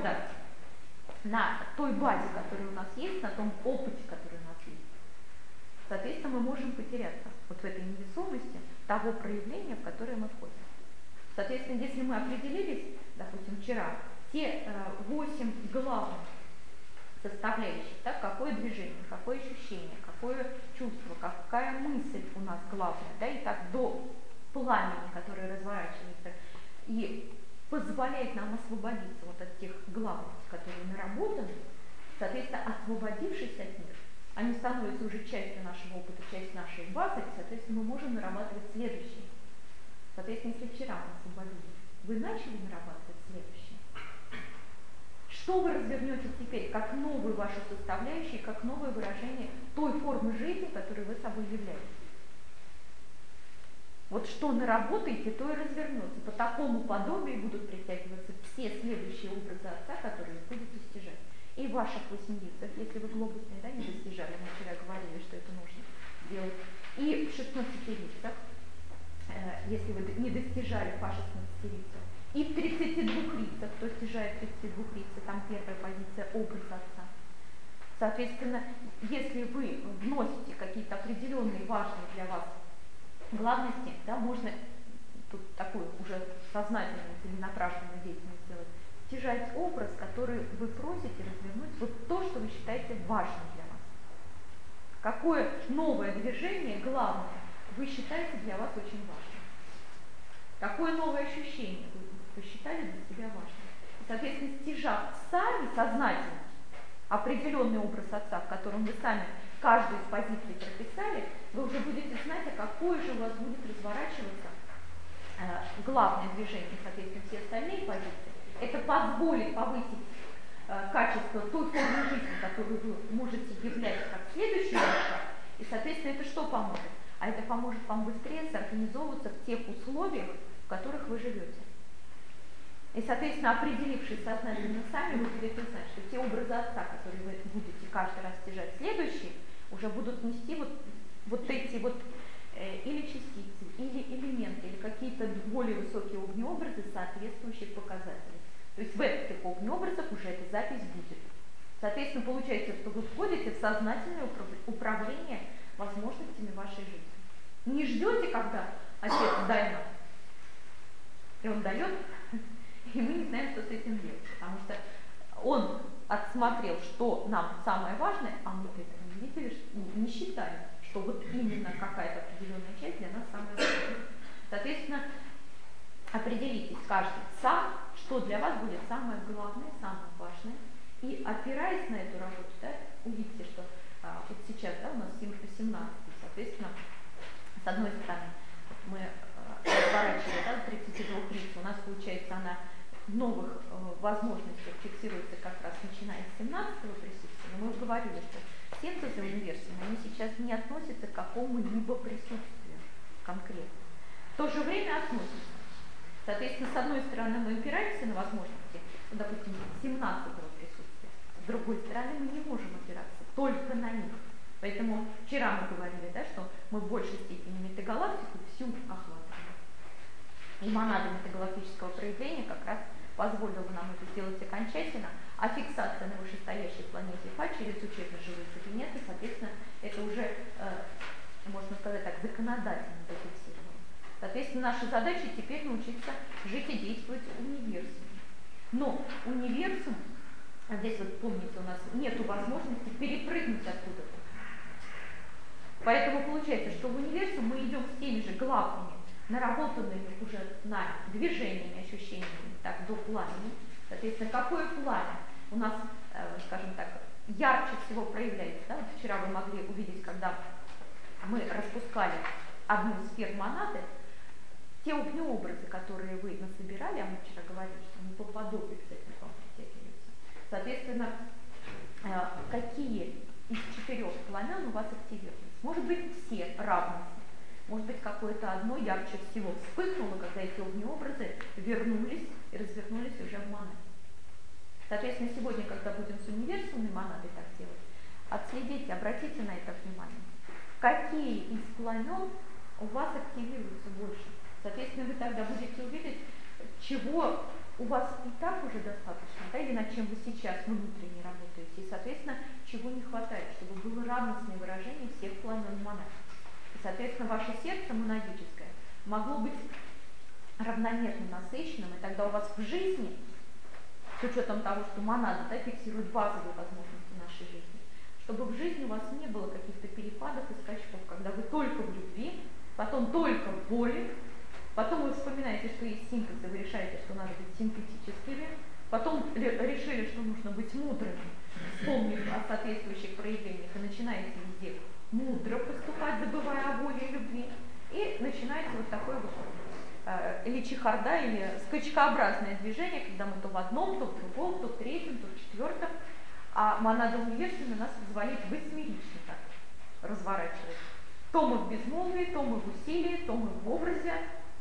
на той базе, которая у нас есть, на том опыте, который у нас есть, соответственно, мы можем потеряться вот в этой невесомости того проявления, в которое мы входим. Соответственно, если мы определились, допустим, вчера, те восемь э, главных составляющих, да, какое движение, какое ощущение, какое чувство, какая мысль у нас главная, да, и так до пламени, которое разворачивается, и позволяет нам освободиться вот от тех главных, которые наработаны. Соответственно, освободившись от них, они становятся уже частью нашего опыта, частью нашей базы, и, соответственно, мы можем нарабатывать следующие. Соответственно, если вчера мы освободились, вы начали нарабатывать следующее. Что вы развернете теперь как новую вашу составляющую, как новое выражение той формы жизни, которой вы собой являетесь? Вот что наработаете, то и развернется. По такому подобию будут притягиваться все следующие образы Отца, которые вы будете достижать. И в ваших восьмидесятых, если вы глобусные, да, не достижали, мы вчера говорили, что это нужно делать, и в шестнадцатилетцах, э, если вы не достижали по шестнадцатилетию, и в тридцатидвухлетцах, кто достижает тридцатидвухлетия, там первая позиция образ Отца. Соответственно, если вы вносите какие-то определенные важные для вас главности, да, можно тут такую уже сознательную, целенаправленную деятельность сделать, стяжать образ, который вы просите развернуть, вот то, что вы считаете важным для вас. Какое новое движение, главное, вы считаете для вас очень важным? Какое новое ощущение вы посчитали для себя важным? И, соответственно, стяжав сами сознательно определенный образ Отца, в котором вы сами каждую из позиций прописали, вы уже будете знать, а какое же у вас будет разворачиваться э, главное движение, соответственно, все остальные позиции. Это позволит повысить э, качество той формы жизни, которую вы можете являть как следующий шаг. И, соответственно, это что поможет? А это поможет вам быстрее соорганизовываться в тех условиях, в которых вы живете. И, соответственно, определившись сознательно сами, вы будете знать, что те образы Отца, которые вы будете каждый раз стяжать следующие, уже будут нести вот, вот эти вот э, или частицы, или элементы, или какие-то более высокие огнеобразы соответствующих показателей. То есть в этих огнеобразах уже эта запись будет. Соответственно, получается, что вы входите в сознательное управление возможностями вашей жизни. Не ждете, когда Отец дай нам, и Он дает, и мы не знаем, что с этим делать, потому что Он отсмотрел, что нам самое важное, а мы этого не видели, не считаем, что вот именно какая-то определенная часть для нас самая важная. Соответственно, определитесь каждый сам, что для вас будет самое главное, самое важное, и опираясь на эту работу, да, увидите, что а, вот сейчас, да, у нас семнадцать, соответственно, с одной стороны, мы разворачиваем, да, тридцатидвухлетие, у нас получается она в новых э, возможностях фиксируется как раз начиная с семнадцатого присутствия. Но мы говорили, что синтезы универсумы, они сейчас не относятся к какому-либо присутствию конкретно. В то же время относятся. Соответственно, с одной стороны мы опираемся на возможности, ну, допустим, семнадцатого присутствия, с другой стороны мы не можем опираться только на них. Поэтому вчера мы говорили, да, что мы в большей степени метагалактику всю охватываем. И монада метагалактического проявления как раз позволила бы нам это сделать окончательно, а фиксация на вышестоящей планете Фа через учебно-живые кабинеты, соответственно, это уже, э, можно сказать так, законодательно зафиксировано. Соответственно, наша задача теперь научиться жить и действовать в универсуме. Но универсум, а здесь вот помните, у нас нет возможности перепрыгнуть оттуда-то. Поэтому получается, что в универсум мы идем с теми же главными, наработанными уже нами движениями, ощущениями, так, до пламени. Соответственно, какое пламя у нас, э, скажем так, ярче всего проявляется. Да? Вот вчера вы могли увидеть, когда мы распускали одну из сфер монады, те огнеобразы, которые вы насобирали, а мы вчера говорили, что они по подобию, кстати, к вам притягиваются. Соответственно, э, какие из четырех пламен у вас активировались? Может быть, все равно. Может быть, какое-то одно ярче всего вспыхнуло, когда эти огнеобразы вернулись и развернулись уже в монаде. Соответственно, сегодня, когда будем с универсумной монадой так делать, отследите, обратите на это внимание. Какие из пламен у вас активируются больше? Соответственно, вы тогда будете увидеть, чего у вас и так уже достаточно, да, или над чем вы сейчас внутренне работаете, и, соответственно, чего не хватает, чтобы было равностное выражение всех пламен монады. И, соответственно, ваше сердце монадическое могло быть равномерно насыщенным, и тогда у вас в жизни, с учетом того, что монада, да, фиксирует базовые возможности нашей жизни, чтобы в жизни у вас не было каких-то перепадов и скачков, когда вы только в любви, потом только в боли, Потом вы вспоминаете, что есть синтез, и вы решаете, что надо быть синтетическими. Потом решили, что нужно быть мудрыми, вспомнив о соответствующих проявлениях, и начинаете везде мудро поступать, забывая о воле и любви. И начинается вот такое вот э, или чехарда, или скачкообразное движение, когда мы то в одном, то в другом, то в третьем, то в четвертом. А монада универсальна нас позволяет восьмерично так разворачивать. То мы в безмолвии, то мы в усилии, то мы в образе,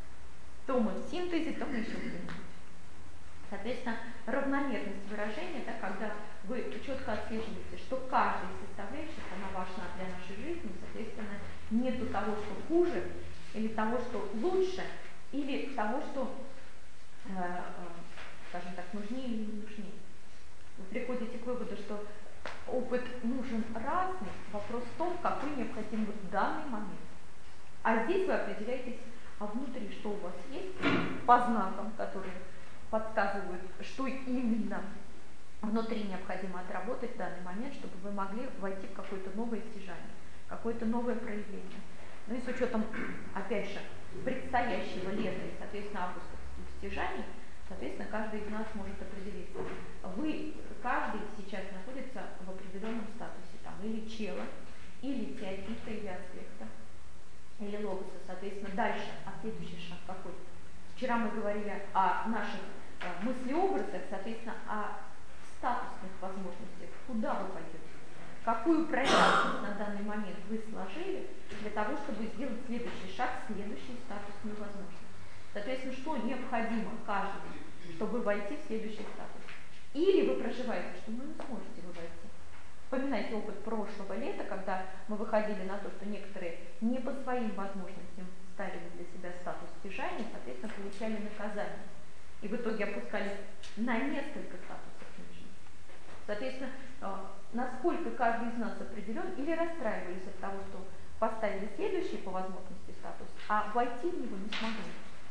то мы в синтезе, то мы еще где-нибудь. Соответственно, равномерность выражения, да, когда вы четко отслеживаете, что каждая из составляющих, она важна для нашей жизни, соответственно, нету того, что хуже, или того, что лучше, или того, что, э, э, скажем так, нужнее или не нужнее. Вы приходите к выводу, что опыт нужен разный, вопрос в том, какой необходим в данный момент. А здесь вы определяетесь, а внутри что у вас есть, по знакам, которые подсказывают, что именно внутри необходимо отработать в данный момент, чтобы вы могли войти в какое-то новое стяжание, какое-то новое проявление. Ну и с учетом, опять же, предстоящего лета и, соответственно, августовских стяжаний, соответственно, каждый из нас может определиться. Вы, каждый сейчас находится в определенном статусе, там, или чела, или теофита, или аспекта, или логоса. Соответственно, дальше, а следующий шаг какой? Вчера мы говорили о наших э, мыслеобразах, соответственно, о статусных возможностях, куда вы пойдете, какую проявленность на данный момент вы сложили для того, чтобы сделать следующий шаг, следующую статусную возможность. Соответственно, что необходимо каждому, чтобы войти в следующий статус. Или вы проживаете, что ну, не сможете вы войти. Вспоминайте опыт прошлого лета, когда мы выходили на то, что некоторые не по своим возможностям ставили для себя статус стяжания, соответственно, получали наказание. И в итоге опускались на несколько статусов ниже. Соответственно, насколько каждый из нас определен, или расстраивались от того, что поставили следующий по возможности статус, а войти в него не смогли.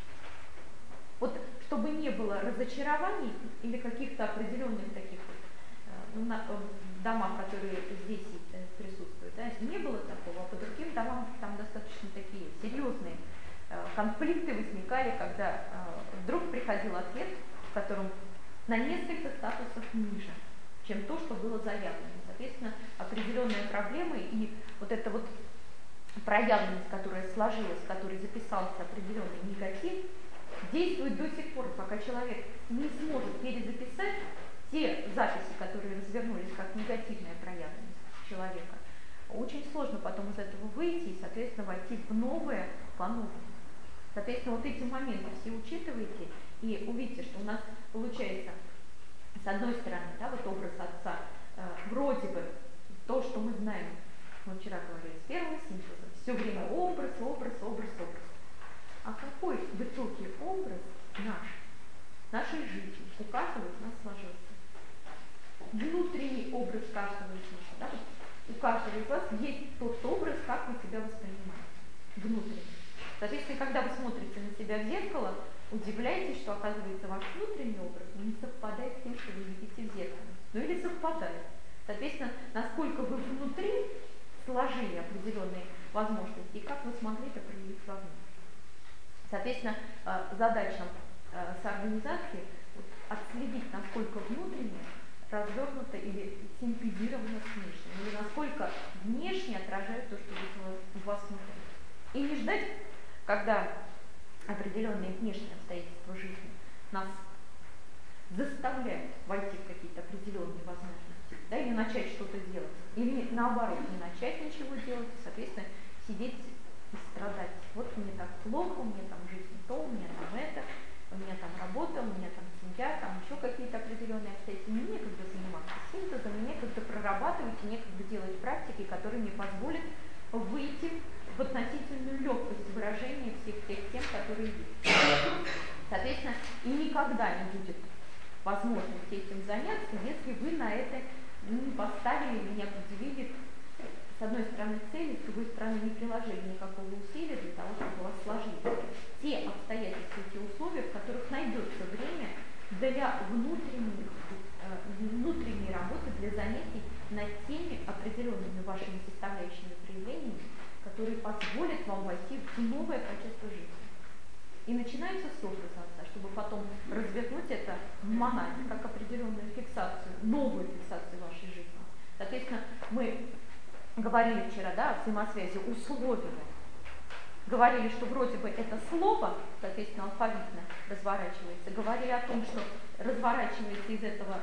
Вот чтобы не было разочарований или каких-то определенных таких вот, на, домах, которые здесь присутствуют, да, не было такого, а по другим домам там достаточно такие серьезные э, конфликты возникали, когда э, вдруг приходил ответ, в котором на несколько статусов ниже, чем то, что было заявлено. Соответственно, определенные проблемы и вот эта вот проявленность, которая сложилась, в которой записался определенный негатив, действует до сих пор, пока человек не сможет перезаписать те записи, которые развернулись как негативная проявленность человека. Очень сложно потом из этого выйти и, соответственно, войти в новое по-новому. Соответственно, вот эти моменты все учитывайте и увидите, что у нас получается, с одной стороны, да, вот образ отца, э, вроде бы то, что мы знаем, мы вчера говорили, с первого синтеза, все время образ, образ, образ, образ. А какой в итоге образ наш, нашей жизни, у каждого из нас сложился? Внутренний образ каждого из нас. Да? У каждого из вас есть тот образ, как вы себя воспринимаете. Внутренний. Соответственно, когда вы смотрите на себя в зеркало, удивляетесь, что, оказывается, ваш внутренний образ не совпадает с тем, что вы видите в зеркале. Ну или совпадает. Соответственно, насколько вы внутри сложили определенные возможности и как вы смогли это проявить вовне. Соответственно, задача соорганизации отследить, насколько внутренне развернуто или синтезировано с внешним, или насколько внешне отражает то, что у вас внутри. И не ждать, когда определенные внешние обстоятельства жизни нас заставляют войти в какие-то определенные возможности, да, или начать что-то делать, или наоборот, не начать ничего делать, и, соответственно, сидеть и страдать. Вот мне так плохо, у меня там жизнь то, у меня там это, у меня там работа, у меня там семья, там еще какие-то определенные обстоятельства. Мне некогда заниматься синтезом, мне некогда прорабатывать, и некогда делать практики, которые мне позволят выйти в относительную легкость выражения всех тех тем, которые есть. Соответственно, и никогда не будет возможности этим заняться, если вы на это не поставили или не определили, с одной стороны, цели, с другой стороны, не приложили никакого усилия для того, чтобы у вас сложились те обстоятельства, те условия, в которых найдется время для внутренней, э, внутренней работы, для занятий над теми определенными вашими составляющими проявлениями, которые позволят вам войти в новое качество жизни. И начинается с образа отца, чтобы потом развернуть это в монаде, как определенную фиксацию, новую фиксацию вашей жизни. Соответственно, мы говорили вчера, да, о взаимосвязи условия. Говорили, что вроде бы это слово, соответственно, алфавитно разворачивается. Говорили о том, что разворачивается из этого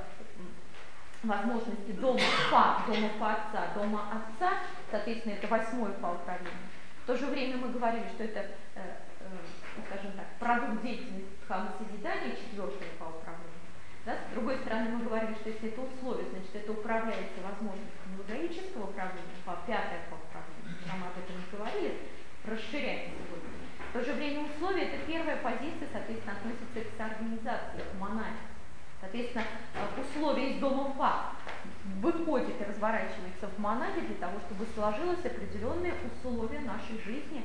возможности дома фа, дома фа отца, дома отца, соответственно, это восьмое фа управление. В то же время мы говорили, что это, э, э, скажем так, продукт деятельности самосозидания, четвертое фа управление. Да? С другой стороны, мы говорили, что если это условие, значит, это управляется возможностью логического управления, фа, пятое фа управление, мы об этом и говорили, расширяется сегодня. В то же время условие – это первая позиция, соответственно, относится к соорганизации, к монаде. Соответственно, условие из дома фа выходит и разворачивается в монаде для того, чтобы сложилось определенные условия нашей жизни,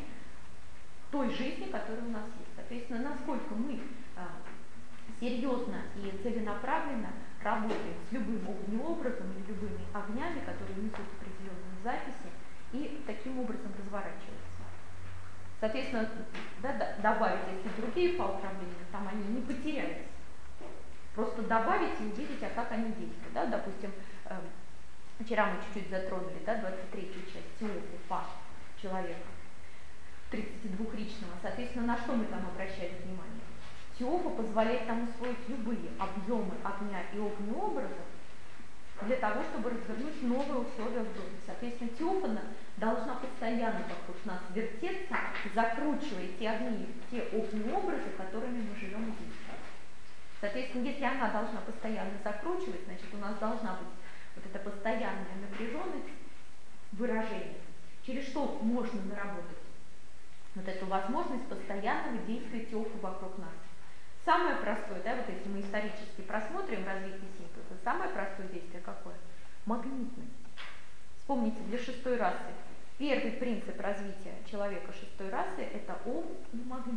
той жизни, которая у нас есть. Соответственно, насколько мы а, серьезно и целенаправленно работаем с любым огнеобразом или любыми огнями, которые несут определенные записи, и таким образом разворачиваются. Соответственно, да, добавить, если другие фа управления, там они не потеряются. Просто добавить и увидеть, а как они действуют. Да? Допустим, э, вчера мы чуть-чуть затронули, да, двадцать третью часть теофу фа человека, тридцатидвухличного. Соответственно, на что мы там обращали внимание? Теофа позволяет нам усвоить любые объемы огня и огнеобразов для того, чтобы развернуть новые условия в доме. Соответственно, теофа должна постоянно вокруг нас вертеться, закручивая те огни, те огнеобразы, которыми мы живем и действуем. Соответственно, если она должна постоянно закручивать, значит, у нас должна быть вот эта постоянная напряженность выражения, через что можно наработать вот эту возможность постоянного действия теофы вокруг нас. Самое простое, да, вот если мы исторически просмотрим развитие синтеза, самое простое действие какое? Магнитность. Вспомните, для шестой расы первый принцип развития человека шестой расы – это ом и магнит,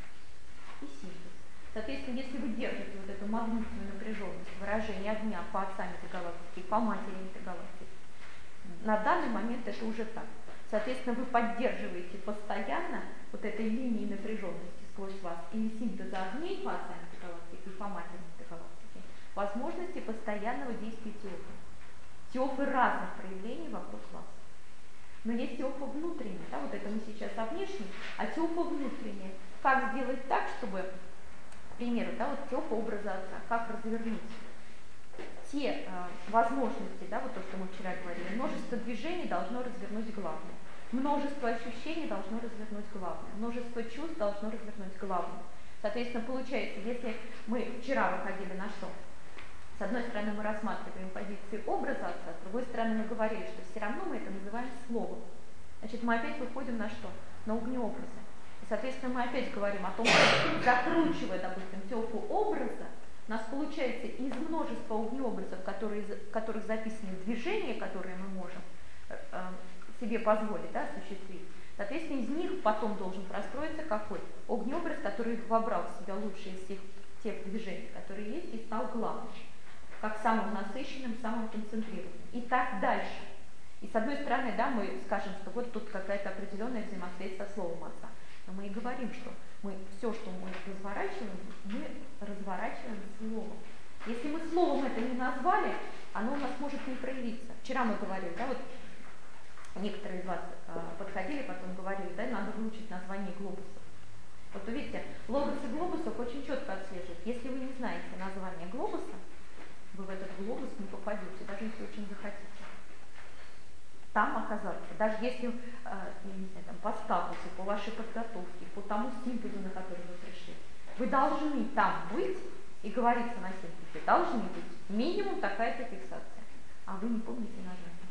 и синтез. Соответственно, если вы держите вот эту магнитную напряженность выражения огня по отцам интергалактики, по матери интергалактики, на данный момент это уже так. Соответственно, вы поддерживаете постоянно вот этой линии напряженности сквозь вас или синтеза огней по отцам интергалактики и по матери интергалактики, возможности постоянного действия теофы. Теофы разных проявлений вокруг вас. Но есть теофа внутренняя, да, вот это мы сейчас о внешней, а теофа внутренняя. Как сделать так, чтобы... К примеру, да, вот теофа образа отца, как развернуть те э, возможности, да, вот то, что мы вчера говорили, множество движений должно развернуть главное, множество ощущений должно развернуть главное, множество чувств должно развернуть главное. Соответственно, получается, если мы вчера выходили на что? С одной стороны, мы рассматриваем позиции образа отца, с другой стороны, мы говорили, что все равно мы это называем словом. Значит, мы опять выходим на что? На огнеобразы. Соответственно, мы опять говорим о том, что закручивая, допустим, теофу образа, у нас получается из множества огнеобразов, которые, в которых записаны движения, которые мы можем э, себе позволить, да, осуществить. Соответственно, из них потом должен простроиться какой? Огнеобраз, который вобрал в себя лучшие из всех тех движений, которые есть, и стал главным, как самым насыщенным, самым концентрированным. И так дальше. И с одной стороны, да, мы скажем, что вот тут какая-то определенная взаимосвязь со словом отца. Но мы и говорим, что мы все, что мы разворачиваем, мы разворачиваем словом. Если мы словом это не назвали, оно у нас может не проявиться. Вчера мы говорили, да, вот некоторые из вас э, подходили, потом говорили, да, надо выучить название глобусов. Вот увидите, логосы глобусов очень четко отслеживают. Если вы не знаете название глобуса, вы в этот глобус не попадете, даже если очень захотите. Там оказаться, даже если, э, я не знаю, там, по статусу, по вашей подготовке, по тому синтезу, на который вы пришли, вы должны там быть, и говорится на синтезе, должны быть минимум такая-то фиксация, а вы не помните название.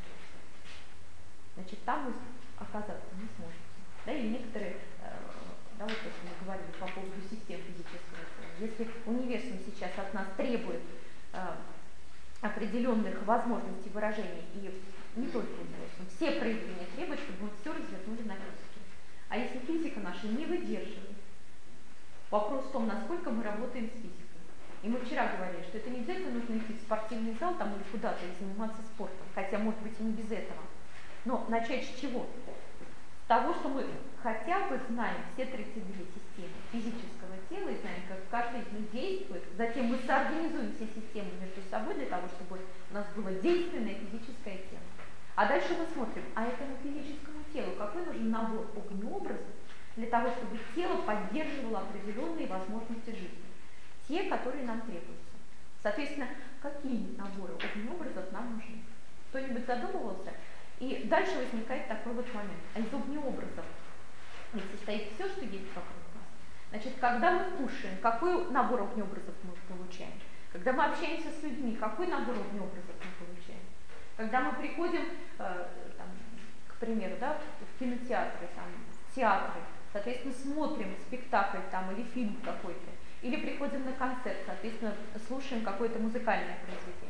Значит, там вы оказаться не сможете. Да, и некоторые, э, да, вот как мы говорили по поводу систем физического тела, если универсум сейчас от нас требует э, определенных возможностей выражения, и не только универсум, все проявления требуют, чтобы мы все развернули на физике. А если физика наша не выдерживает, вопрос в том, насколько мы работаем с физикой. И мы вчера говорили, что это не обязательно нужно идти в спортивный зал там или куда-то и заниматься спортом, хотя может быть и не без этого. Но начать с чего? С того, что мы хотя бы знаем все тридцать две системы физического тела и знаем, как каждый из них действует, затем мы соорганизуем все системы между собой для того, чтобы у нас было действенное физическое тело. А дальше мы смотрим, а этому физическому телу какой нужен набор огнеобразов для того, чтобы тело поддерживало определенные возможности жизни, те, которые нам требуются. Соответственно, какие наборы огнеобразов нам нужны? Кто-нибудь задумывался? И дальше возникает такой вот момент. А из огнеобразов ведь состоит все, что есть вокруг нас. Значит, когда мы кушаем, какой набор огнеобразов мы получаем? Когда мы общаемся с людьми, какой набор огнеобразов мы получаем? Когда мы приходим, э, там, к примеру, да, в кинотеатры, там, в театры, соответственно, смотрим спектакль там, или фильм какой-то, или приходим на концерт, соответственно, слушаем какое-то музыкальное произведение.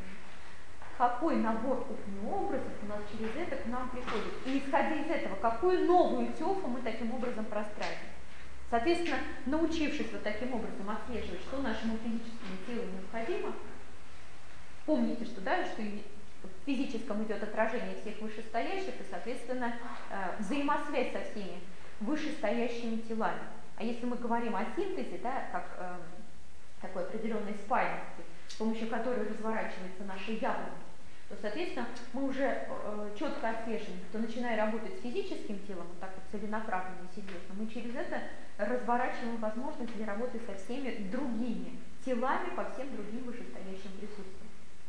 Какой набор огнеобразов у нас через это к нам приходит? И исходя из этого, какую новую тёфу мы таким образом простраиваем? Соответственно, научившись вот таким образом отслеживать, что нашему физическому телу необходимо, помните, что, да, что в физическом идет отражение всех вышестоящих и, соответственно, взаимосвязь со всеми вышестоящими телами. А если мы говорим о синтезе, да, как э, такой определенной спаянности, с помощью которой разворачивается наша яблоко, то, соответственно, мы уже э, четко отслеживаем, что начиная работать с физическим телом, вот так вот целенаправленно и серьезно, мы через это разворачиваем возможность для работы со всеми другими телами по всем другим вышестоящим присутствиям.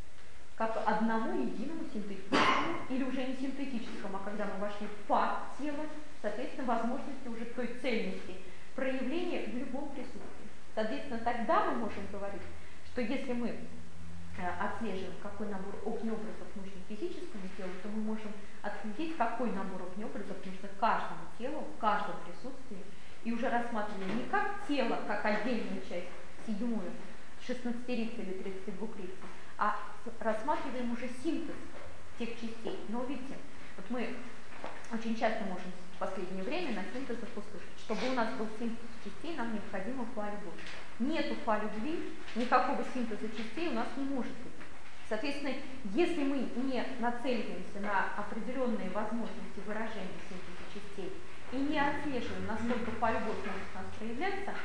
Как одному единому синтетическому, или уже не синтетическому, а когда мы вошли в факт тела, соответственно, возможности уже той цельности проявления в любом присутствии. Соответственно, тогда мы можем говорить, что если мы отслеживаем, какой набор огнеобразов нужен физическому телу, то мы можем отследить, какой набор огнеобразов нужно каждому телу, в каждом присутствии, и уже рассматриваем не как тело, как отдельную часть, седьмую, шестнадцатерицу или тридцатидвухрицу, а рассматриваем уже синтез тех частей. Но видите, вот мы очень часто можем в последнее время на синтезах услышать, чтобы у нас был синтез частей, нам необходимо фа любовь. Нету фа любви, никакого синтеза частей у нас не может быть. Соответственно, если мы не нацеливаемся на определенные возможности выражения синтеза частей и не отслеживаем, насколько фа любовь может у нас проявляться,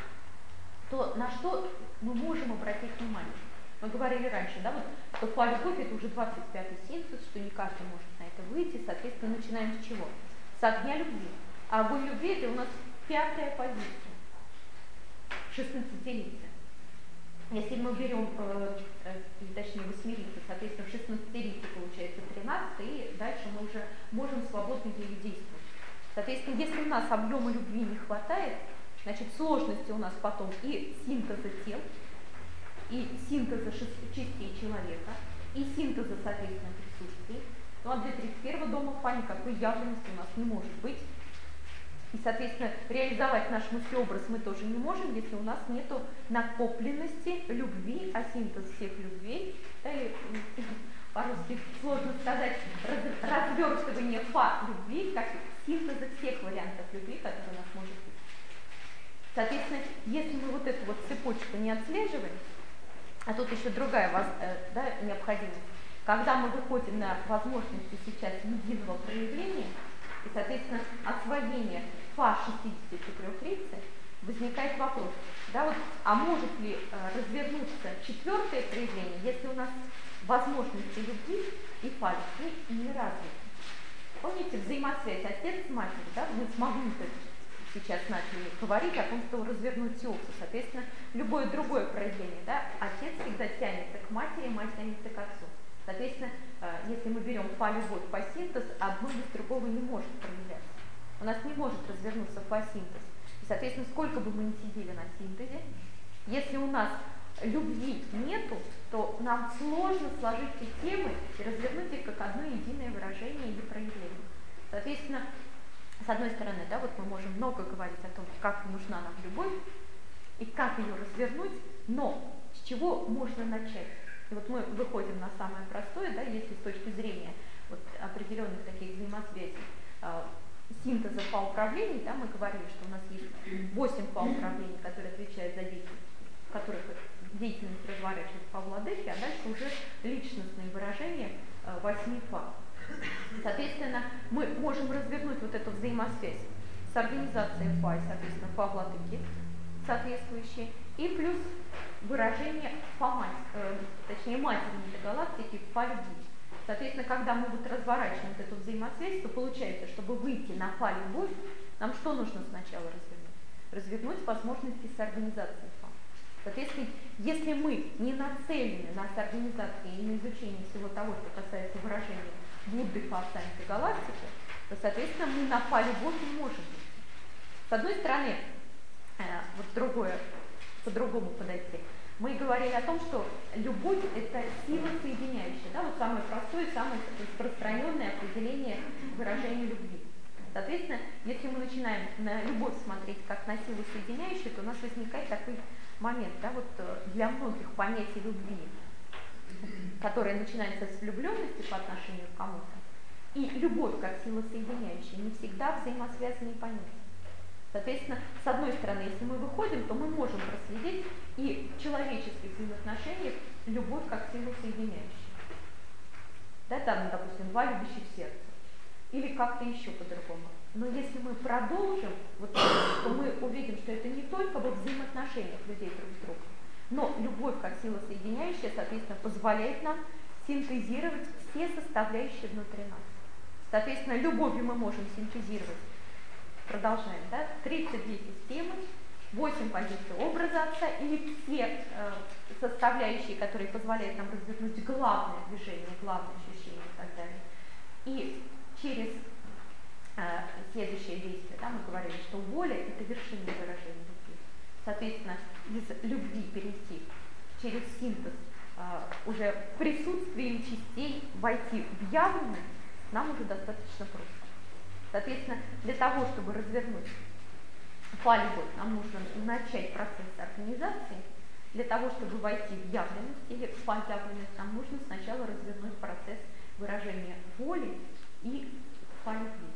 то на что мы можем обратить внимание? Мы говорили раньше, да, вот, что фа любовь это уже двадцать пятый синтез, что не каждый может на это выйти, соответственно, начинаем с чего? С огня любви. А огонь любви это у нас пятая позиция, шестнадцатерица. Если мы берем, э, э, точнее, восьмерицу, соответственно, в шестнадцатерице получается тринадцать, и дальше мы уже можем свободно ею действовать. Соответственно, если у нас объема любви не хватает, значит, сложности у нас потом и синтеза тел, и синтеза частей человека, и синтеза, соответственно, присутствий. Ну а для тридцать первого дома фа никакой явленности у нас не может быть. И, соответственно, реализовать наш мыслеобраз мы тоже не можем, если у нас нет накопленности любви, а синтез всех любвей, да, или по-русски сложно сказать, раз, развертывание фа любви, как синтеза всех вариантов любви, которые у нас может быть. Соответственно, если мы вот эту вот цепочку не отслеживаем, а тут еще другая да, необходимость, когда мы выходим на возможности сейчас единого проявления, и, соответственно, освоение фа шестидесяти четырёхрицы, возникает вопрос, да, вот, а может ли э, развернуться четвертое проявление, если у нас возможности любви и фа любви не развиты? Помните взаимосвязь отец с матерью, да, мы с Магнитой сейчас начали говорить о том, что развернуть теофу, соответственно, любое другое проявление, да, отец всегда тянется к матери, мать тянется к отцу. Соответственно, если мы берем фа любовь, фа синтез, одно без другого не может проявляться. У нас не может развернуться фа синтез. И, соответственно, сколько бы мы ни сидели на синтезе, если у нас любви нету, то нам сложно сложить все темы и развернуть их как одно единое выражение или проявление. Соответственно, с одной стороны, да, вот мы можем много говорить о том, как нужна нам любовь и как ее развернуть, но с чего можно начать? И вот мы выходим на самое простое, да, если с точки зрения вот, определенных таких взаимосвязей э, синтеза фа-управлений, да, мы говорили, что у нас есть восемь фа-управлений, которые отвечают за деятельность, в которых деятельность разворачивает фа-владыки, а дальше уже личностные выражения э, восьми фа. Соответственно, мы можем развернуть вот эту взаимосвязь с организацией фа, и, соответственно, фа в латыке соответствующие, и плюс выражение фа мать, э, точнее матерной галактики фа любви. Соответственно, когда мы вот разворачиваем вот эту взаимосвязь, то получается, чтобы выйти на фа любовь, нам что нужно сначала развернуть? Развернуть возможности с организацией фа. Соответственно, если мы не нацелены на организации и на изучение всего того, что касается выражения Будды, фа, центра галактики, то, соответственно, мы на фа любовь не можем быть. С одной стороны, э, вот другое, по-другому подойти. Мы говорили о том, что любовь – это сила соединяющая, да, вот самое простое, самое распространенное определение выражения любви. Соответственно, если мы начинаем на любовь смотреть как на силу соединяющую, то у нас возникает такой момент, да, вот для многих понятий любви, которое начинается с влюбленности по отношению к кому-то, и любовь как сила соединяющая не всегда взаимосвязанные понятия. Соответственно, с одной стороны, если мы выходим, то мы можем проследить и в человеческих взаимоотношениях любовь как силу соединяющую. Да, там, допустим, два любящих сердца. Или как-то еще по-другому. Но если мы продолжим, вот, то мы увидим, что это не только во взаимоотношениях людей друг с другом, но любовь как сила соединяющая, соответственно, позволяет нам синтезировать все составляющие внутри нас. Соответственно, любовью мы можем синтезировать. Продолжаем, да? тридцать две системы, восемь позиций образа отца, или все э, составляющие, которые позволяют нам развернуть главное движение, главное ощущение и так далее. И через э, следующее действие, да, мы говорили, что воля – это вершина выражения любви. Соответственно, из любви перейти через синтез э, уже присутствием частей войти в явленность нам уже достаточно просто. Соответственно, для того, чтобы развернуть фа-любовь, нам нужно начать процесс организации. Для того, чтобы войти в явленность или в фа-явленность, нам нужно сначала развернуть процесс выражения воли и фа-любви.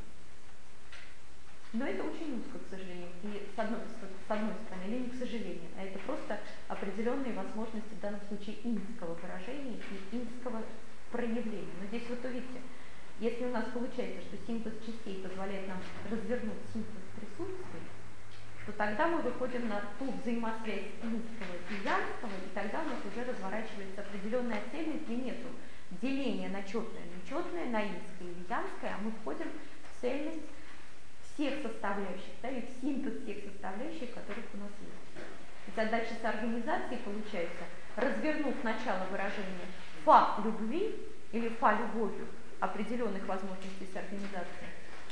Но это очень узко, к сожалению, и с одной, с одной стороны, или не к сожалению, а это просто определенные возможности, в данном случае, инского выражения и инского проявления. Но здесь вот увидите, если у нас получается, что синтез частей позволяет нам развернуть синтез присутствия, то тогда мы выходим на ту взаимосвязь инского и янского, и тогда у нас уже разворачивается определенная цельность, где нету деления на четное и нечетное, на инское или янское, а мы входим в цельность всех составляющих, да, и в синтез всех составляющих, которых у нас есть. И задача с организацией получается, развернув начало выражения фа любви или фа любовью, определенных возможностей с организацией,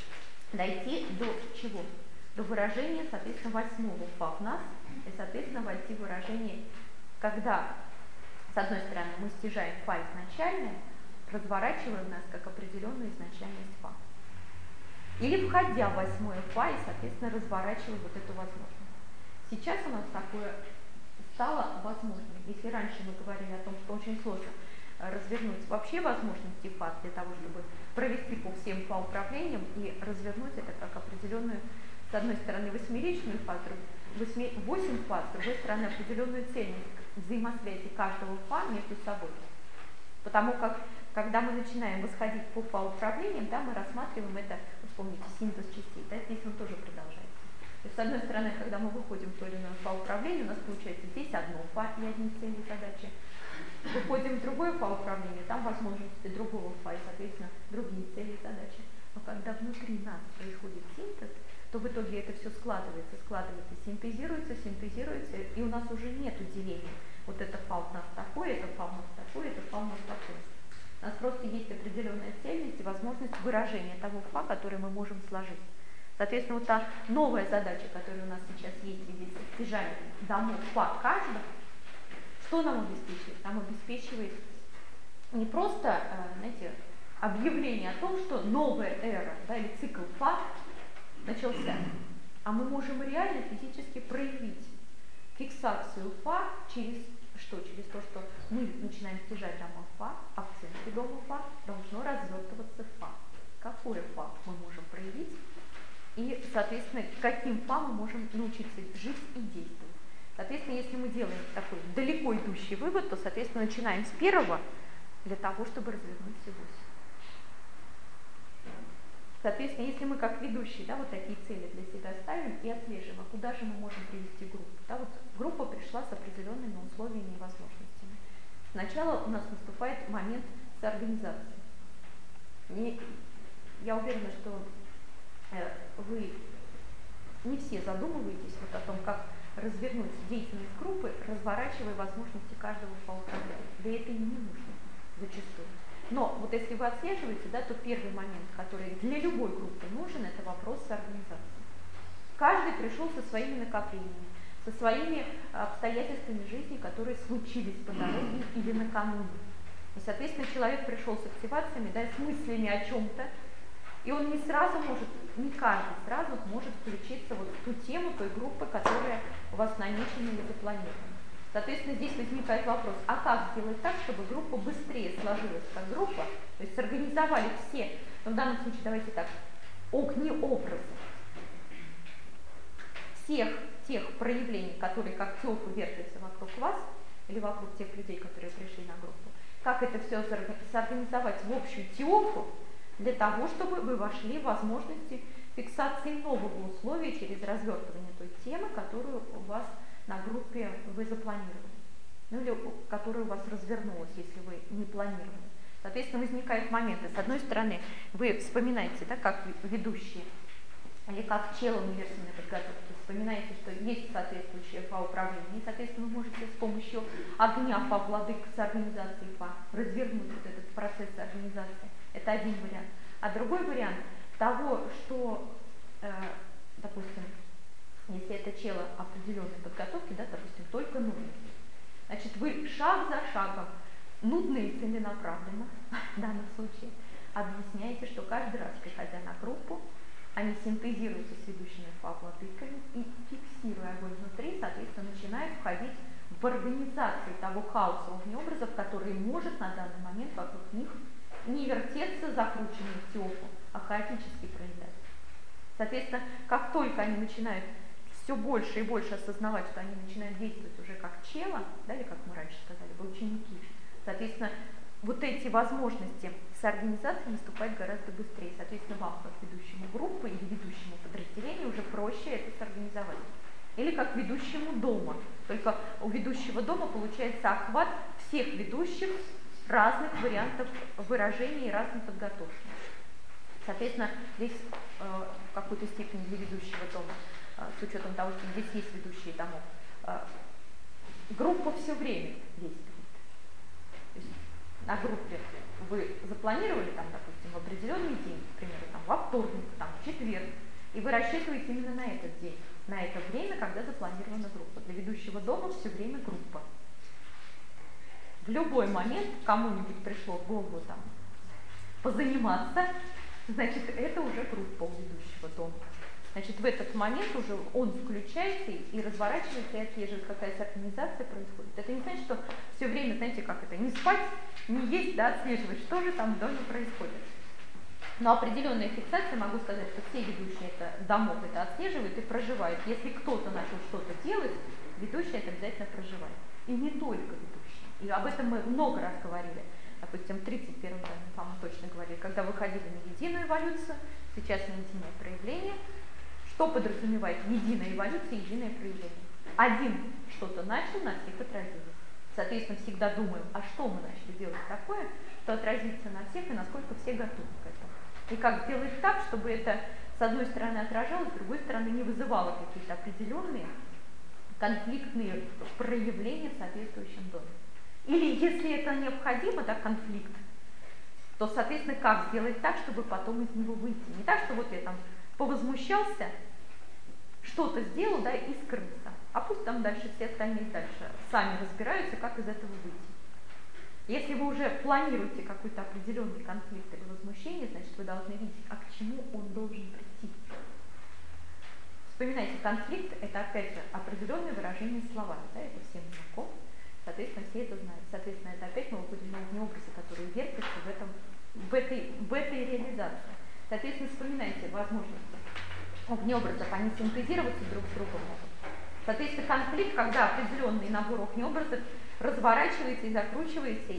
дойти до чего? До выражения, соответственно, восьмого фа в нас, и, соответственно, войти в выражение, когда, с одной стороны, мы стяжаем фа изначальное, разворачиваем нас как определенную изначальность фа. Или входя в восьмое фа и, соответственно, разворачивая вот эту возможность. Сейчас у нас такое стало возможным. Если раньше мы говорили о том, что очень сложно развернуть вообще возможности фа для того, чтобы провести по всем фа управлениям и развернуть это как определенную, с одной стороны, восьмеричную фа, восемь фа, с другой стороны, определенную цельность взаимосвязи каждого фа между собой. Потому как, когда мы начинаем восходить по фа управлениям, да, мы рассматриваем это, вспомните, синтез частей, да, здесь он тоже продолжается. То есть, с одной стороны, когда мы выходим в то или иное фа управление, у нас получается здесь одно фа и одни цели и задачи. Выходим в другое фа управление, там возможности другого фа и, соответственно, другие цели и задачи. Но когда внутри нас происходит синтез, то в итоге это все складывается, складывается, синтезируется, синтезируется, и у нас уже нет деления. Вот это фа у нас такое, это фа у нас такое, это фа у нас такое. У нас просто есть определенная цельность и возможность выражения того фа, который мы можем сложить. Соответственно, вот та новая задача, которая у нас сейчас есть в виде стяжания домов фа каждого, что нам обеспечивает? Нам обеспечивает не просто, знаете, объявление о том, что новая эра, да, или цикл фа начался, а мы можем реально физически проявить фиксацию фа через что? Через то, что мы начинаем стяжать дома фа, а в центре дома фа должно развертываться фа. Какое фа мы можем проявить? И, соответственно, каким фа мы можем научиться жить и действовать. Соответственно, если мы делаем такой далеко идущий вывод, то, соответственно, начинаем с первого для того, чтобы развернуть все восемь. Соответственно, если мы как ведущие, да, вот такие цели для себя ставим и отслеживаем, а куда же мы можем привести группу? Да, вот группа пришла с определенными условиями и возможностями. Сначала у нас наступает момент соорганизации. И я уверена, что э, вы не все задумываетесь вот о том, как развернуть деятельность группы, разворачивая возможности каждого по управлению. Да это и не нужно зачастую. Но вот если вы отслеживаете, да, то первый момент, который для любой группы нужен, это вопрос организации. Каждый пришел со своими накоплениями, со своими обстоятельствами жизни, которые случились по дороге или накануне. И, соответственно, человек пришел с активациями, да, с мыслями о чем-то, и он не сразу может, не каждый сразу может включиться вот в ту тему той группы, которая у вас намечена или запланирована. Соответственно, здесь возникает вопрос, а как сделать так, чтобы группа быстрее сложилась как группа, то есть сорганизовали все, но в данном случае давайте так, огнеобразы всех тех проявлений, которые как тёлку вертятся вокруг вас, или вокруг тех людей, которые пришли на группу, как это все сорганизовать в общую тёлку, для того, чтобы вы вошли в возможности фиксации нового условия через развертывание той темы, которую у вас на группе вы запланировали, ну или которая у вас развернулась, если вы не планировали. Соответственно, возникают моменты. С одной стороны, вы вспоминаете, да, как ведущие, или как чел университетной подготовки, вспоминаете, что есть соответствующее по управлению, и, соответственно, вы можете с помощью огня по владыка с организацией по развернуть вот этот процесс организации. Это один вариант. А другой вариант того, что, э, допустим, если это чело определенной подготовки, да, допустим, только нудный, значит, вы шаг за шагом, нудно и целенаправленно, в данном случае, объясняете, что каждый раз, приходя на группу, они синтезируются с ведущими фаб-владыками и, фиксируя огонь внутри, соответственно, начинают входить в организацию того хаоса огнеобразов, который может на данный момент вокруг них не вертеться закрученным в тёлку, а хаотически проявляться. Соответственно, как только они начинают все больше и больше осознавать, что они начинают действовать уже как чело, да, или как мы раньше сказали, бы ученики, соответственно, вот эти возможности с организацией наступают гораздо быстрее. Соответственно, вам, как ведущему группы или ведущему подразделению, уже проще это сорганизовать. Или как ведущему дома. Только у ведущего дома получается охват всех ведущих разных вариантов выражений и разной подготовки. Соответственно, здесь э, в какой-то степени для ведущего дома, э, с учетом того, что здесь есть ведущие домов, э, группа все время действует. То есть на группе вы запланировали, там, допустим, в определенный день, к примеру, там, во вторник, там, в четверг, и вы рассчитываете именно на этот день, на это время, когда запланирована группа. Для ведущего дома все время группа. В любой момент кому-нибудь пришло в голову там позаниматься, значит, это уже группа у ведущего дома. Значит, в этот момент уже он включается и разворачивается, и отслеживает, какая организация происходит. Это не значит, что все время, знаете, как это, не спать, не есть, да, отслеживать, что же там в доме происходит. Но определенная фиксация, могу сказать, что все ведущие это, домов это отслеживают и проживают. Если кто-то начал что-то делать, ведущий это обязательно проживает. И не только ведущие. И об этом мы много раз говорили. Допустим, в тридцать первом году, по-моему, точно говорили, когда выходили на единую эволюцию, сейчас на единое проявление. Что подразумевает единая эволюция и единое проявление? Один что-то начал, на всех отразилось. Соответственно, всегда думаем, а что мы начали делать такое, что отразится на всех и насколько все готовы к этому. И как сделать так, чтобы это, с одной стороны, отражалось, с другой стороны, не вызывало какие-то определенные конфликтные проявления в соответствующем доме. Или, если это необходимо, да, конфликт, то, соответственно, как сделать так, чтобы потом из него выйти. Не так, что вот я там повозмущался, что-то сделал, да, и скрылся. А пусть там дальше все остальные дальше сами разбираются, как из этого выйти. Если вы уже планируете какой-то определенный конфликт или возмущение, значит, вы должны видеть, а к чему он должен прийти. Вспоминайте, конфликт – это, опять же, определенное выражение словами, да, это всем знакомо, соответственно, все это знают. Соответственно, это опять мы выходим на огнеобразы, которые вертятся в, этом, в, этой, в этой реализации. Соответственно, вспоминайте возможности огнеобразов, они синтезироваться друг с другом могут. Соответственно, конфликт, когда определенный набор огнеобразов разворачивается и закручивается,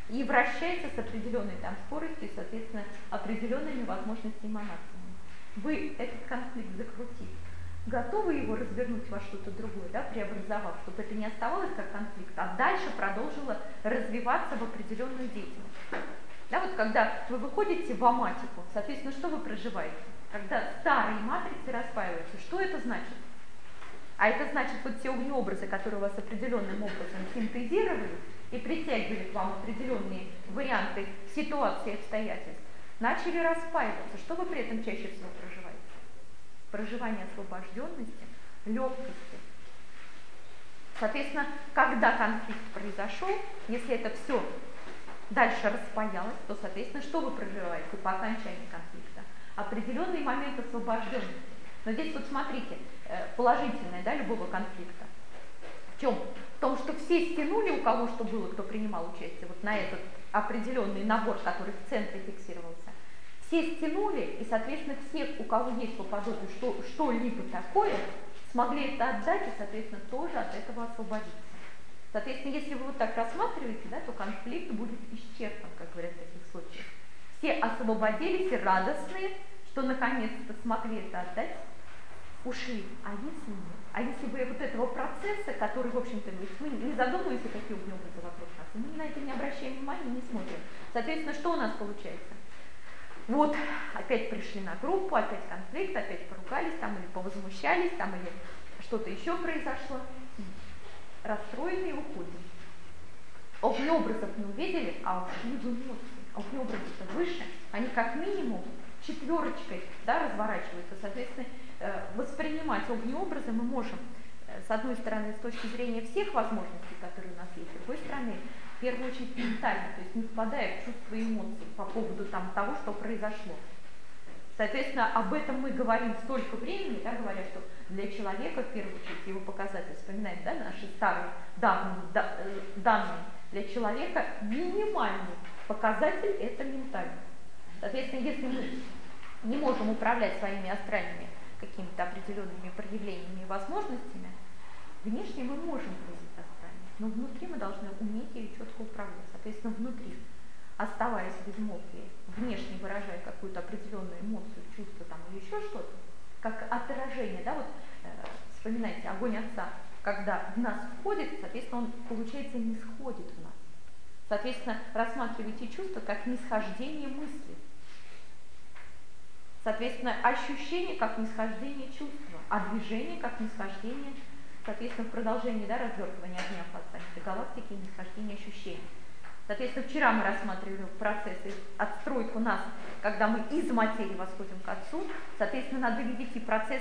и вращается с определенной там скоростью и, соответственно, определенными возможностями эманациями. Вы этот конфликт закрутив, готовы его развернуть во что-то другое, да, преобразовав, чтобы это не оставалось как конфликт, а дальше продолжило развиваться в определенную деятельность. Да, вот когда вы выходите в аматику, соответственно, что вы проживаете? Когда старые матрицы распаиваются, что это значит? А это значит, вот те огнеобразы, которые у вас определенным образом синтезировали и притягивали к вам определенные варианты ситуации и обстоятельств, начали распаиваться. Что вы при этом чаще всего проживаете? Проживание освобожденности, легкости. Соответственно, когда конфликт произошел, если это все дальше распаялось, то, соответственно, что вы проживаете по окончании конфликта? Определенный момент освобожденности. Но здесь вот смотрите, положительное, да, любого конфликта. В чем? В том, что все стянули, у кого что было, кто принимал участие, вот на этот определенный набор, который в центре фиксировался. Все стянули, и, соответственно, все, у кого есть по подобию что, что-либо такое, смогли это отдать и, соответственно, тоже от этого освободиться. Соответственно, если вы вот так рассматриваете, да, то конфликт будет исчерпан, как говорят в таких случаях. Все освободились и радостные, что наконец-то смогли это отдать, ушли. А если нет? А если вы вот этого процесса, который, в общем-то, мы не задумываемся, какие огнеобразы вокруг нас, мы на это не обращаем внимания, не смотрим. Соответственно, что у нас получается? Вот, опять пришли на группу, опять конфликт, опять поругались там или повозмущались, там или что-то еще произошло. Расстроенные уходим. Огнеобразов не увидели, а ушли в эмоции. Огнеобразы-то выше, они как минимум четверочкой, да, разворачиваются. Соответственно, воспринимать огнеобразы мы можем, с одной стороны, с точки зрения всех возможностей, которые у нас есть, с другой стороны, в первую очередь ментально, то есть не впадая в чувства и эмоции по поводу там, того, что произошло. Соответственно, об этом мы говорим столько времени, да, говоря, что для человека, в первую очередь, его показатель, вспоминаем, да, наши старые данные, да, данные, для человека минимальный показатель – это ментальный. Соответственно, если мы не можем управлять своими астральными какими-то определенными проявлениями и возможностями, внешне мы можем проявить астральность, но внутри мы должны уметь ее четко управлять. Соответственно, внутри, оставаясь в безмолвии, внешне выражая какую-то определенную эмоцию, чувство там или еще что-то, как отражение, да, вот э, вспоминайте огонь Отца, когда в нас входит, соответственно, он, получается, не сходит в нас. Соответственно, рассматривайте чувство как нисхождение мысли. Соответственно, ощущение как нисхождение чувства, а движение как нисхождение, соответственно, в продолжении, да, развертывания огня по галактики и нисхождение ощущений. Соответственно, вчера мы рассматривали процессы отстройку нас, когда мы из материи восходим к Отцу. Соответственно, надо видеть и процесс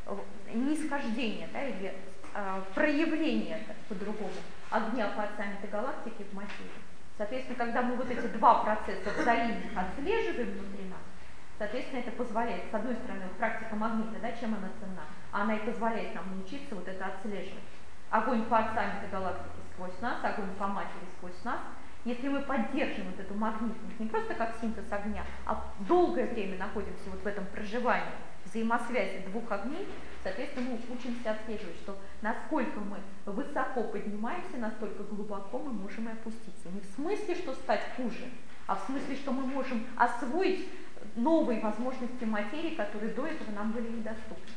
нисхождения, да, или э, проявления по-другому огня по галактики в материи. Соответственно, когда мы вот эти два процесса взаимно отслеживаем внутри нас, соответственно, это позволяет, с одной стороны, вот практика магнита, да, чем она ценна, она и позволяет нам научиться вот это отслеживать. Огонь по галактики сквозь нас, огонь по матери сквозь нас. Если мы поддержим вот эту магнитность, не просто как синтез огня, а долгое время находимся вот в этом проживании, взаимосвязи двух огней, соответственно, мы учимся отслеживать, что насколько мы высоко поднимаемся, настолько глубоко мы можем и опуститься. Не в смысле, что стать хуже, а в смысле, что мы можем освоить новые возможности материи, которые до этого нам были недоступны.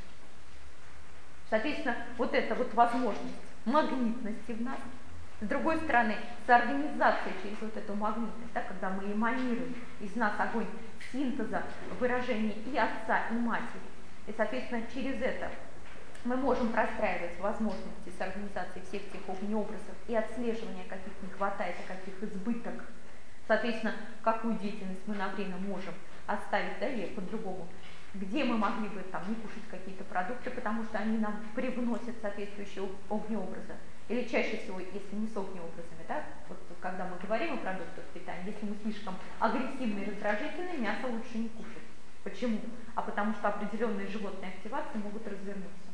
Соответственно, вот эта вот возможность магнитности в нас, с другой стороны, соорганизация через вот эту магнитность, да, когда мы эманируем из нас огонь синтеза, выражения и Отца, и Матери. И, соответственно, через это мы можем простраивать возможности с организацией всех тех огнеобразов и отслеживания, каких не хватает, а каких избыток. Соответственно, какую деятельность мы на время можем оставить, да, или по-другому, где мы могли бы там не кушать какие-то продукты, потому что они нам привносят соответствующие огнеобразы. Или чаще всего, если не с огнеобразами, да, вот когда мы говорим о продуктах питания, если мы слишком агрессивны и раздражительны, мясо лучше не кушать. Почему? А потому что определенные животные активации могут развернуться.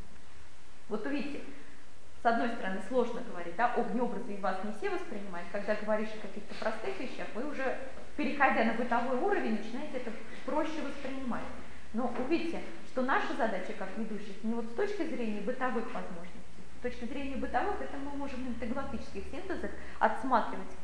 Вот увидите, с одной стороны, сложно говорить, да, огнеобразы и вас не все воспринимают, когда говоришь о каких-то простых вещах, вы уже, переходя на бытовой уровень, начинаете это проще воспринимать. Но увидите, что наша задача как ведущих не вот с точки зрения бытовых возможностей, с точки зрения бытовых, это мы можем на метагалактических синтезах отсматривать, как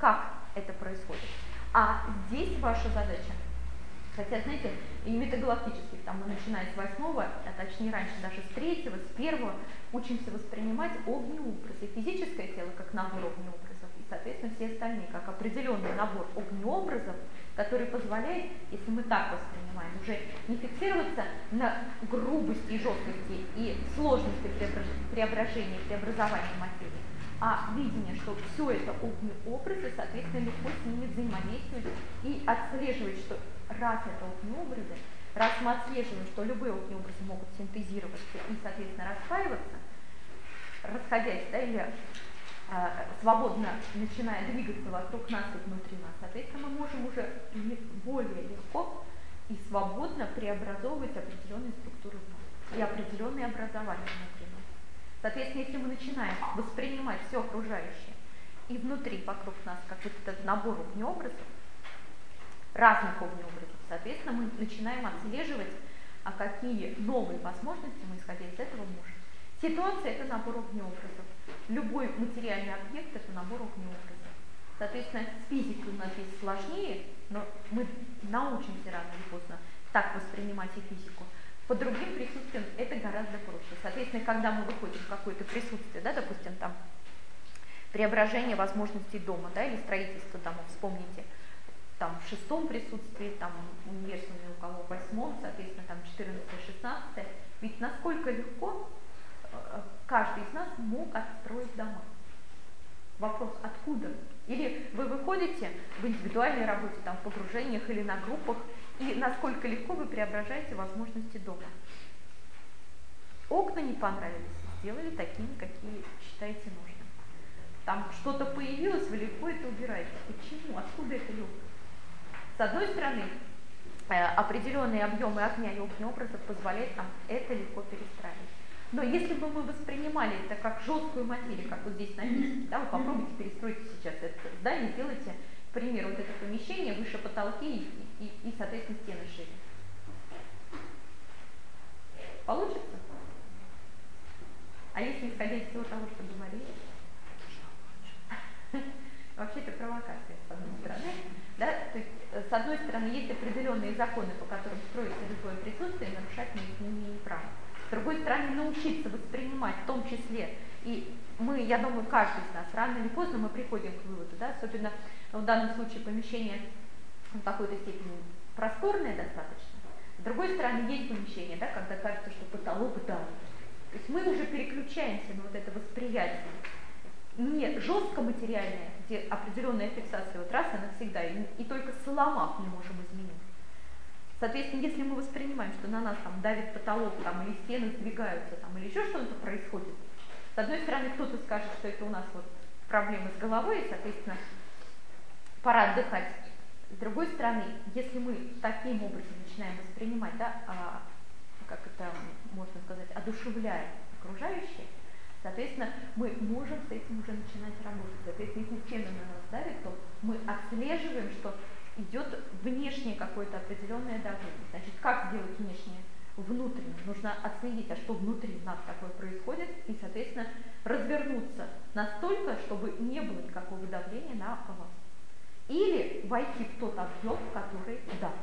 это происходит. А здесь ваша задача, хотя, знаете, и метагалактических, там мы начинаем с восьмого, а точнее раньше даже с третьего, с первого, учимся воспринимать огнеобразы, физическое тело как набор огнеобразов, и, соответственно, все остальные как определенный набор огнеобразов, который позволяет, если мы так воспринимаем, уже не фиксироваться на грубости и жесткости и сложности преображения, преобразования материи, а видение, что все это огнеобразы, соответственно, легко с ними взаимодействовать и отслеживать, что раз это огнеобразы, раз мы отслеживаем, что любые огнеобразы могут синтезироваться и, соответственно, распаиваться, расходясь, да, или а, свободно начиная двигаться вокруг нас и внутри нас, соответственно, мы можем уже более легко и свободно преобразовывать определенные структуры в нас и определенные образования внутри нас. Соответственно, если мы начинаем воспринимать все окружающее и внутри, вокруг нас, как вот этот набор огнеобразов, разных огнеобразов, соответственно, мы начинаем отслеживать, а какие новые возможности мы, исходя из этого, можем. Ситуация – это набор огнеобразов. Любой материальный объект – это набор огнеобразов. Соответственно, с физикой у нас здесь сложнее, но мы научимся рано или поздно так воспринимать и физику. По другим присутствиям это гораздо проще. Соответственно, когда мы выходим в какое-то присутствие, да, допустим, там преображение возможностей дома, да, или строительство домов, вспомните, там в шестом присутствии, там универсуме у кого в восьмом, соответственно, там четырнадцатое, шестнадцатое, ведь насколько легко каждый из нас мог отстроить дома. Вопрос, откуда? Или вы выходите в индивидуальной работе, там, в погружениях или на группах, и насколько легко вы преображаете возможности дома. Окна не понравились, сделали такими, какие считаете нужным. Там что-то появилось, вы легко это убираете. Почему? Откуда это легко? С одной стороны, определенные объемы огня и огнеобразов позволяют нам это легко перестраивать. Но если бы мы воспринимали это как жесткую материю, как вот здесь написано, да, вы попробуйте перестроить сейчас это здание, сделайте, к примеру, вот это помещение выше потолки и, и, и соответственно, стены шире. Получится? А если исходя из всего того, что говорили? Вообще это провокация, с одной стороны. Да? То есть, с одной стороны, есть определенные законы, по которым строится любое присутствие, и нарушать мы их не имеем права. С другой стороны, научиться воспринимать, в том числе, и мы, я думаю, каждый из нас, рано или поздно мы приходим к выводу, да, особенно в данном случае помещение в какой-то степени просторное достаточно. С другой стороны, есть помещение, да, когда кажется, что потолок давит. То есть мы уже переключаемся на вот это восприятие. Не жестко материальное, где определенная фиксация вот раз и навсегда, и, и только сломав не можем изменить. Соответственно, если мы воспринимаем, что на нас там давит потолок, там, или стены сдвигаются, там, или еще что-то происходит, с одной стороны, кто-то скажет, что это у нас вот проблемы с головой, и, соответственно, пора отдыхать. С другой стороны, если мы таким образом начинаем воспринимать, да, а, как это можно сказать, одушевляя окружающее, соответственно, мы можем с этим уже начинать работать. Соответственно, если стены на нас давят, то мы отслеживаем, что идет внешнее какое-то определенное давление. Значит, как сделать внешнее? Внутреннее. Нужно отследить, а что внутри нас такое происходит, и, соответственно, развернуться настолько, чтобы не было никакого давления на вас. Или войти в тот объем, который да.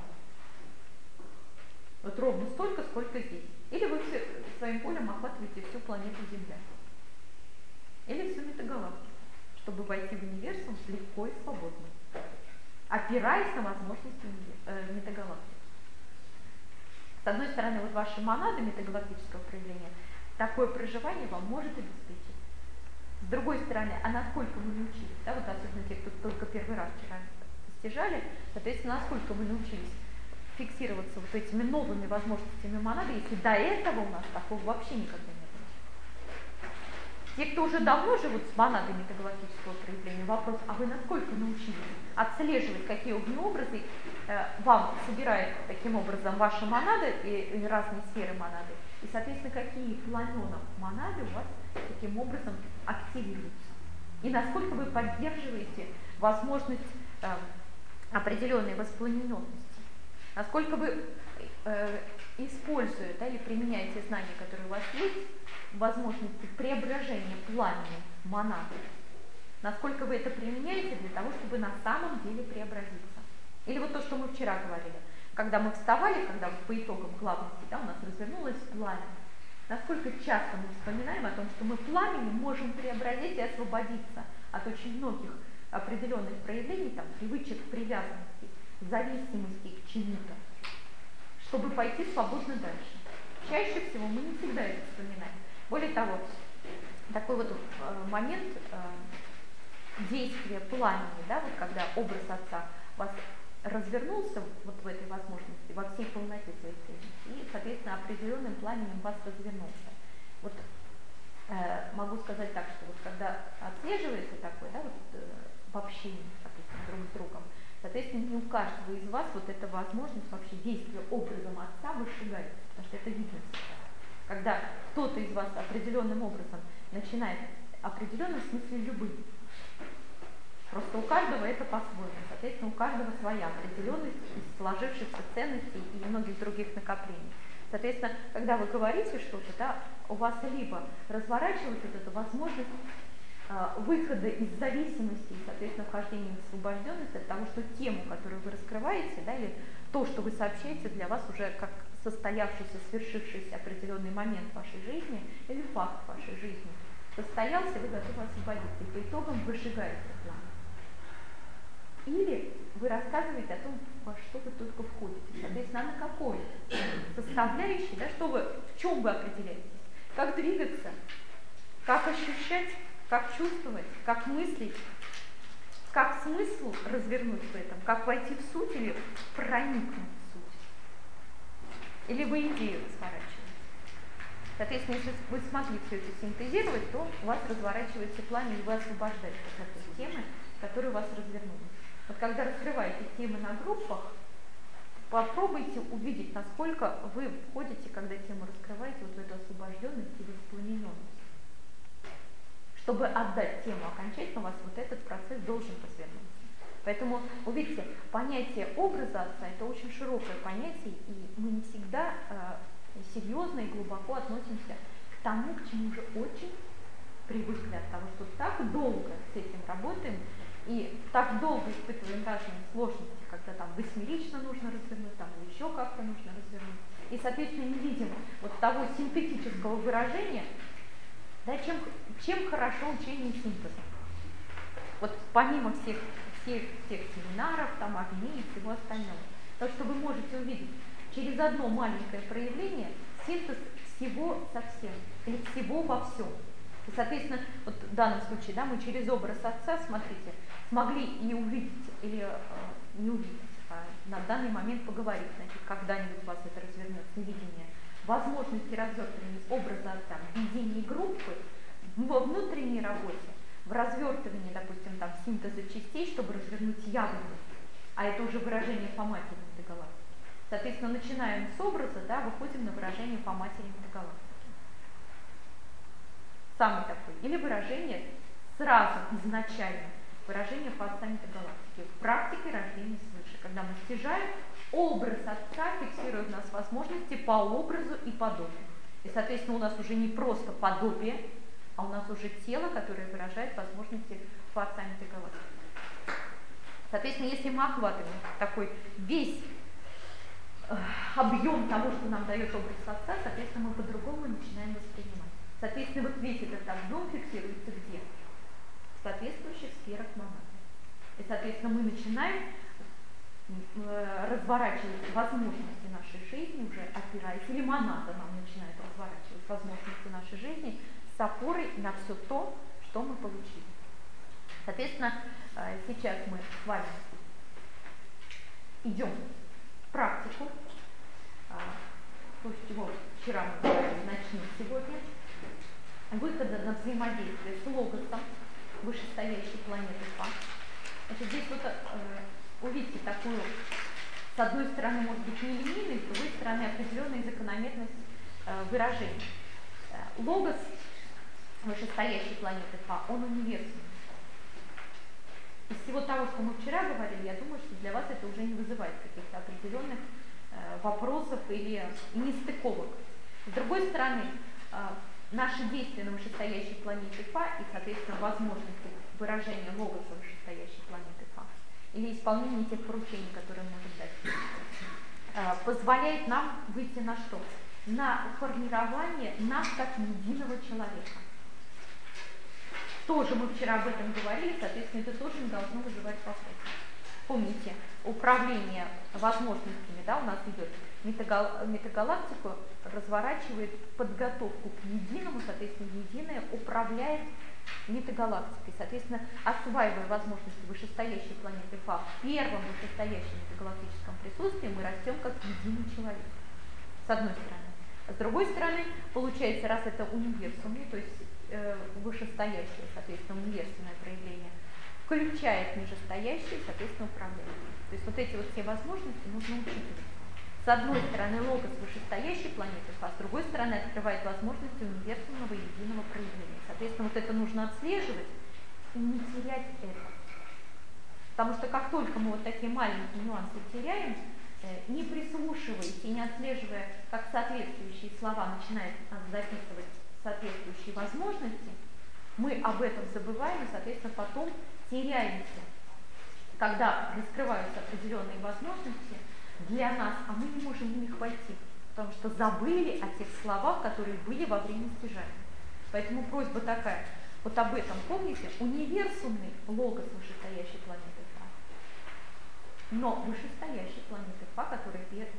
Вот ровно столько, сколько здесь. Или вы все, своим полем охватываете всю планету Земля. Или всю метагалактику, чтобы войти в универсум легко и свободно, опираясь на возможности э, метагалактики. С одной стороны, вот ваши монады метагалактического проявления такое проживание вам может обеспечить. С другой стороны, а насколько вы научились, да, вот особенно те, кто только первый раз вчера постижали, соответственно, насколько вы научились фиксироваться вот этими новыми возможностями монады, если до этого у нас такого вообще никогда не было. Те, кто уже давно живут с монадой метагалактического проявления, вопрос, а вы насколько научились отслеживать, какие огнеобразы э, вам собирает таким образом ваша монада и, и разные сферы монады, и, соответственно, какие планены монады у вас таким образом активируются. И насколько вы поддерживаете возможность э, определенной воспламененности. Насколько вы, э, используя, да, или применяете знания, которые у вас есть, возможности преображения пламени монады Насколько вы это применяете для того, чтобы на самом деле преобразиться. Или вот то, что мы вчера говорили. Когда мы вставали, когда по итогам главности, да, у нас развернулось пламя. Насколько часто мы вспоминаем о том, что мы пламенем можем преобразить и освободиться от очень многих определенных проявлений, там, привычек, привязанностей, зависимости к чему-то, чтобы пойти свободно дальше. Чаще всего мы не всегда это вспоминаем. Более того, такой вот э, момент э, действия пламени, да, вот когда образ Отца вас развернулся вот в этой возможности, во всей полноте своей цельности, и, соответственно, определенным пламенем вас развернулся. Вот э, могу сказать так, что вот когда отслеживается такое, да, вот, э, в общении, допустим, друг с другом, соответственно, не у каждого из вас вот эта возможность вообще действия образом Отца вышагает, потому что это видно всегда. Когда кто-то из вас определенным образом начинает, определенным в смысле любым, просто у каждого это по-своему, соответственно, у каждого своя определенность из сложившихся ценностей и многих других накоплений. Соответственно, когда вы говорите что-то, да, у вас либо разворачивается вот эта возможность э, выхода из зависимости и, соответственно, вхождения в освобожденность от того, что тему, которую вы раскрываете, да, или то, что вы сообщаете, для вас уже как состоявшийся, свершившийся определенный момент вашей жизни или факт вашей жизни состоялся, вы готовы освободиться, и по итогам выжигаете план. Или вы рассказываете о том, во что вы только входите, соответственно, на какой составляющей, да, что вы, в чем вы определяетесь, как двигаться, как ощущать, как чувствовать, как мыслить, как смысл развернуть в этом, как войти в суть или проникнуть в суть, или вы идею разворачиваете. Соответственно, если вы смогли все это синтезировать, то у вас разворачивается пламя, и вы освобождаетесь от этой темы, которая у вас развернулась. Вот когда раскрываете темы на группах, попробуйте увидеть, насколько вы входите, когда тему раскрываете, вот в эту освобожденность и воспламененность. Чтобы отдать тему окончательно, у вас вот этот процесс должен развернуться. Поэтому, увидите, понятие образа Отца – это очень широкое понятие, и мы не всегда э, серьезно и глубоко относимся к тому, к чему уже очень привыкли от того, что так долго с этим работаем, и так долго испытываем разные сложности, когда там восьмерично нужно развернуть, там еще как-то нужно развернуть. И, соответственно, не видим вот того синтетического выражения, да, чем, чем хорошо учение синтеза. Вот помимо всех, всех, всех семинаров, там, огней и всего остального. То, что вы можете увидеть через одно маленькое проявление синтез всего совсем, или всего во всем. И, соответственно, вот в данном случае, да, мы через образ Отца, смотрите, смогли и увидеть, или э, не увидеть, а на данный момент поговорить, значит, когда-нибудь у вас это развернется, видение, возможности развертывания образа Отца в ведении группы, во внутренней работе, в развертывании, допустим, там, синтеза частей, чтобы развернуть явленность, а это уже выражение по матери галактики. Соответственно, начинаем с образа, да, выходим на выражение по матери галактики. Самый такой. Или выражение сразу, изначально, выражение по отцам галактики. Практикой рождения свыше, когда мы стяжаем образ Отца, фиксируя в нас возможности по образу и подобию. И, соответственно, у нас уже не просто подобие, а у нас уже тело, которое выражает возможности по отцам галактики. Соответственно, если мы охватываем такой весь э, объем того, что нам дает образ Отца, соответственно, мы по-другому начинаем воспринимать. Соответственно, вот весь этот объем фиксируется где? В соответствующих сферах монады. И, соответственно, мы начинаем э, разворачивать возможности нашей жизни, уже опираясь, или монада нам начинает разворачивать возможности нашей жизни с опорой на все то, что мы получили. Соответственно, э, сейчас мы с вами идем в практику. Э, то, с чего вчера мы говорили, начнем сегодня. Выхода на взаимодействие с логосом вышестоящей планеты Фа. Значит, здесь вот э, увидите такую, с одной стороны, может быть, нелинейность, с другой стороны, определенная закономерность э, выражений. Э, логос вышестоящей планеты Фа, он универсальный. Из всего того, что мы вчера говорили, я думаю, что для вас это уже не вызывает каких-то определенных э, вопросов или нестыковок. С другой стороны, э, наши действия на вышестоящей планете Фа и, соответственно, возможности выражения логоса вышестоящей планеты Фа или исполнение тех поручений, которые он может дать, позволяет нам выйти на что? На формирование нас как единого человека. Тоже мы вчера об этом говорили, соответственно, это тоже не должно вызывать вопрос. Помните, управление возможностями, да, у нас идет метагал, метагалактику, разворачивает подготовку к единому, соответственно, единое управляет метагалактикой. Соответственно, осваивая возможности вышестоящей планеты Фа в первом вышестоящем метагалактическом присутствии, мы растем как единый человек, с одной стороны. А с другой стороны, получается, раз это универсумы, то есть э, вышестоящее, соответственно, универсальное проявление, включает нижестоящее, соответственно, управление. То есть вот эти вот все возможности нужно учитывать. С одной стороны, логос вышестоящей планеты Фа, с другой стороны, открывает возможности универсального единого проявления. Соответственно, вот это нужно отслеживать и не терять это. Потому что как только мы вот такие маленькие нюансы теряем, не прислушиваясь и не отслеживая, как соответствующие слова начинают записывать соответствующие возможности, мы об этом забываем и, соответственно, потом теряемся, когда раскрываются определенные возможности для нас, а мы не можем в них войти, потому что забыли о тех словах, которые были во время стяжания. Поэтому просьба такая, вот об этом помните, универсумный логос вышестоящей планеты Фа, но вышестоящей планеты Фа, которая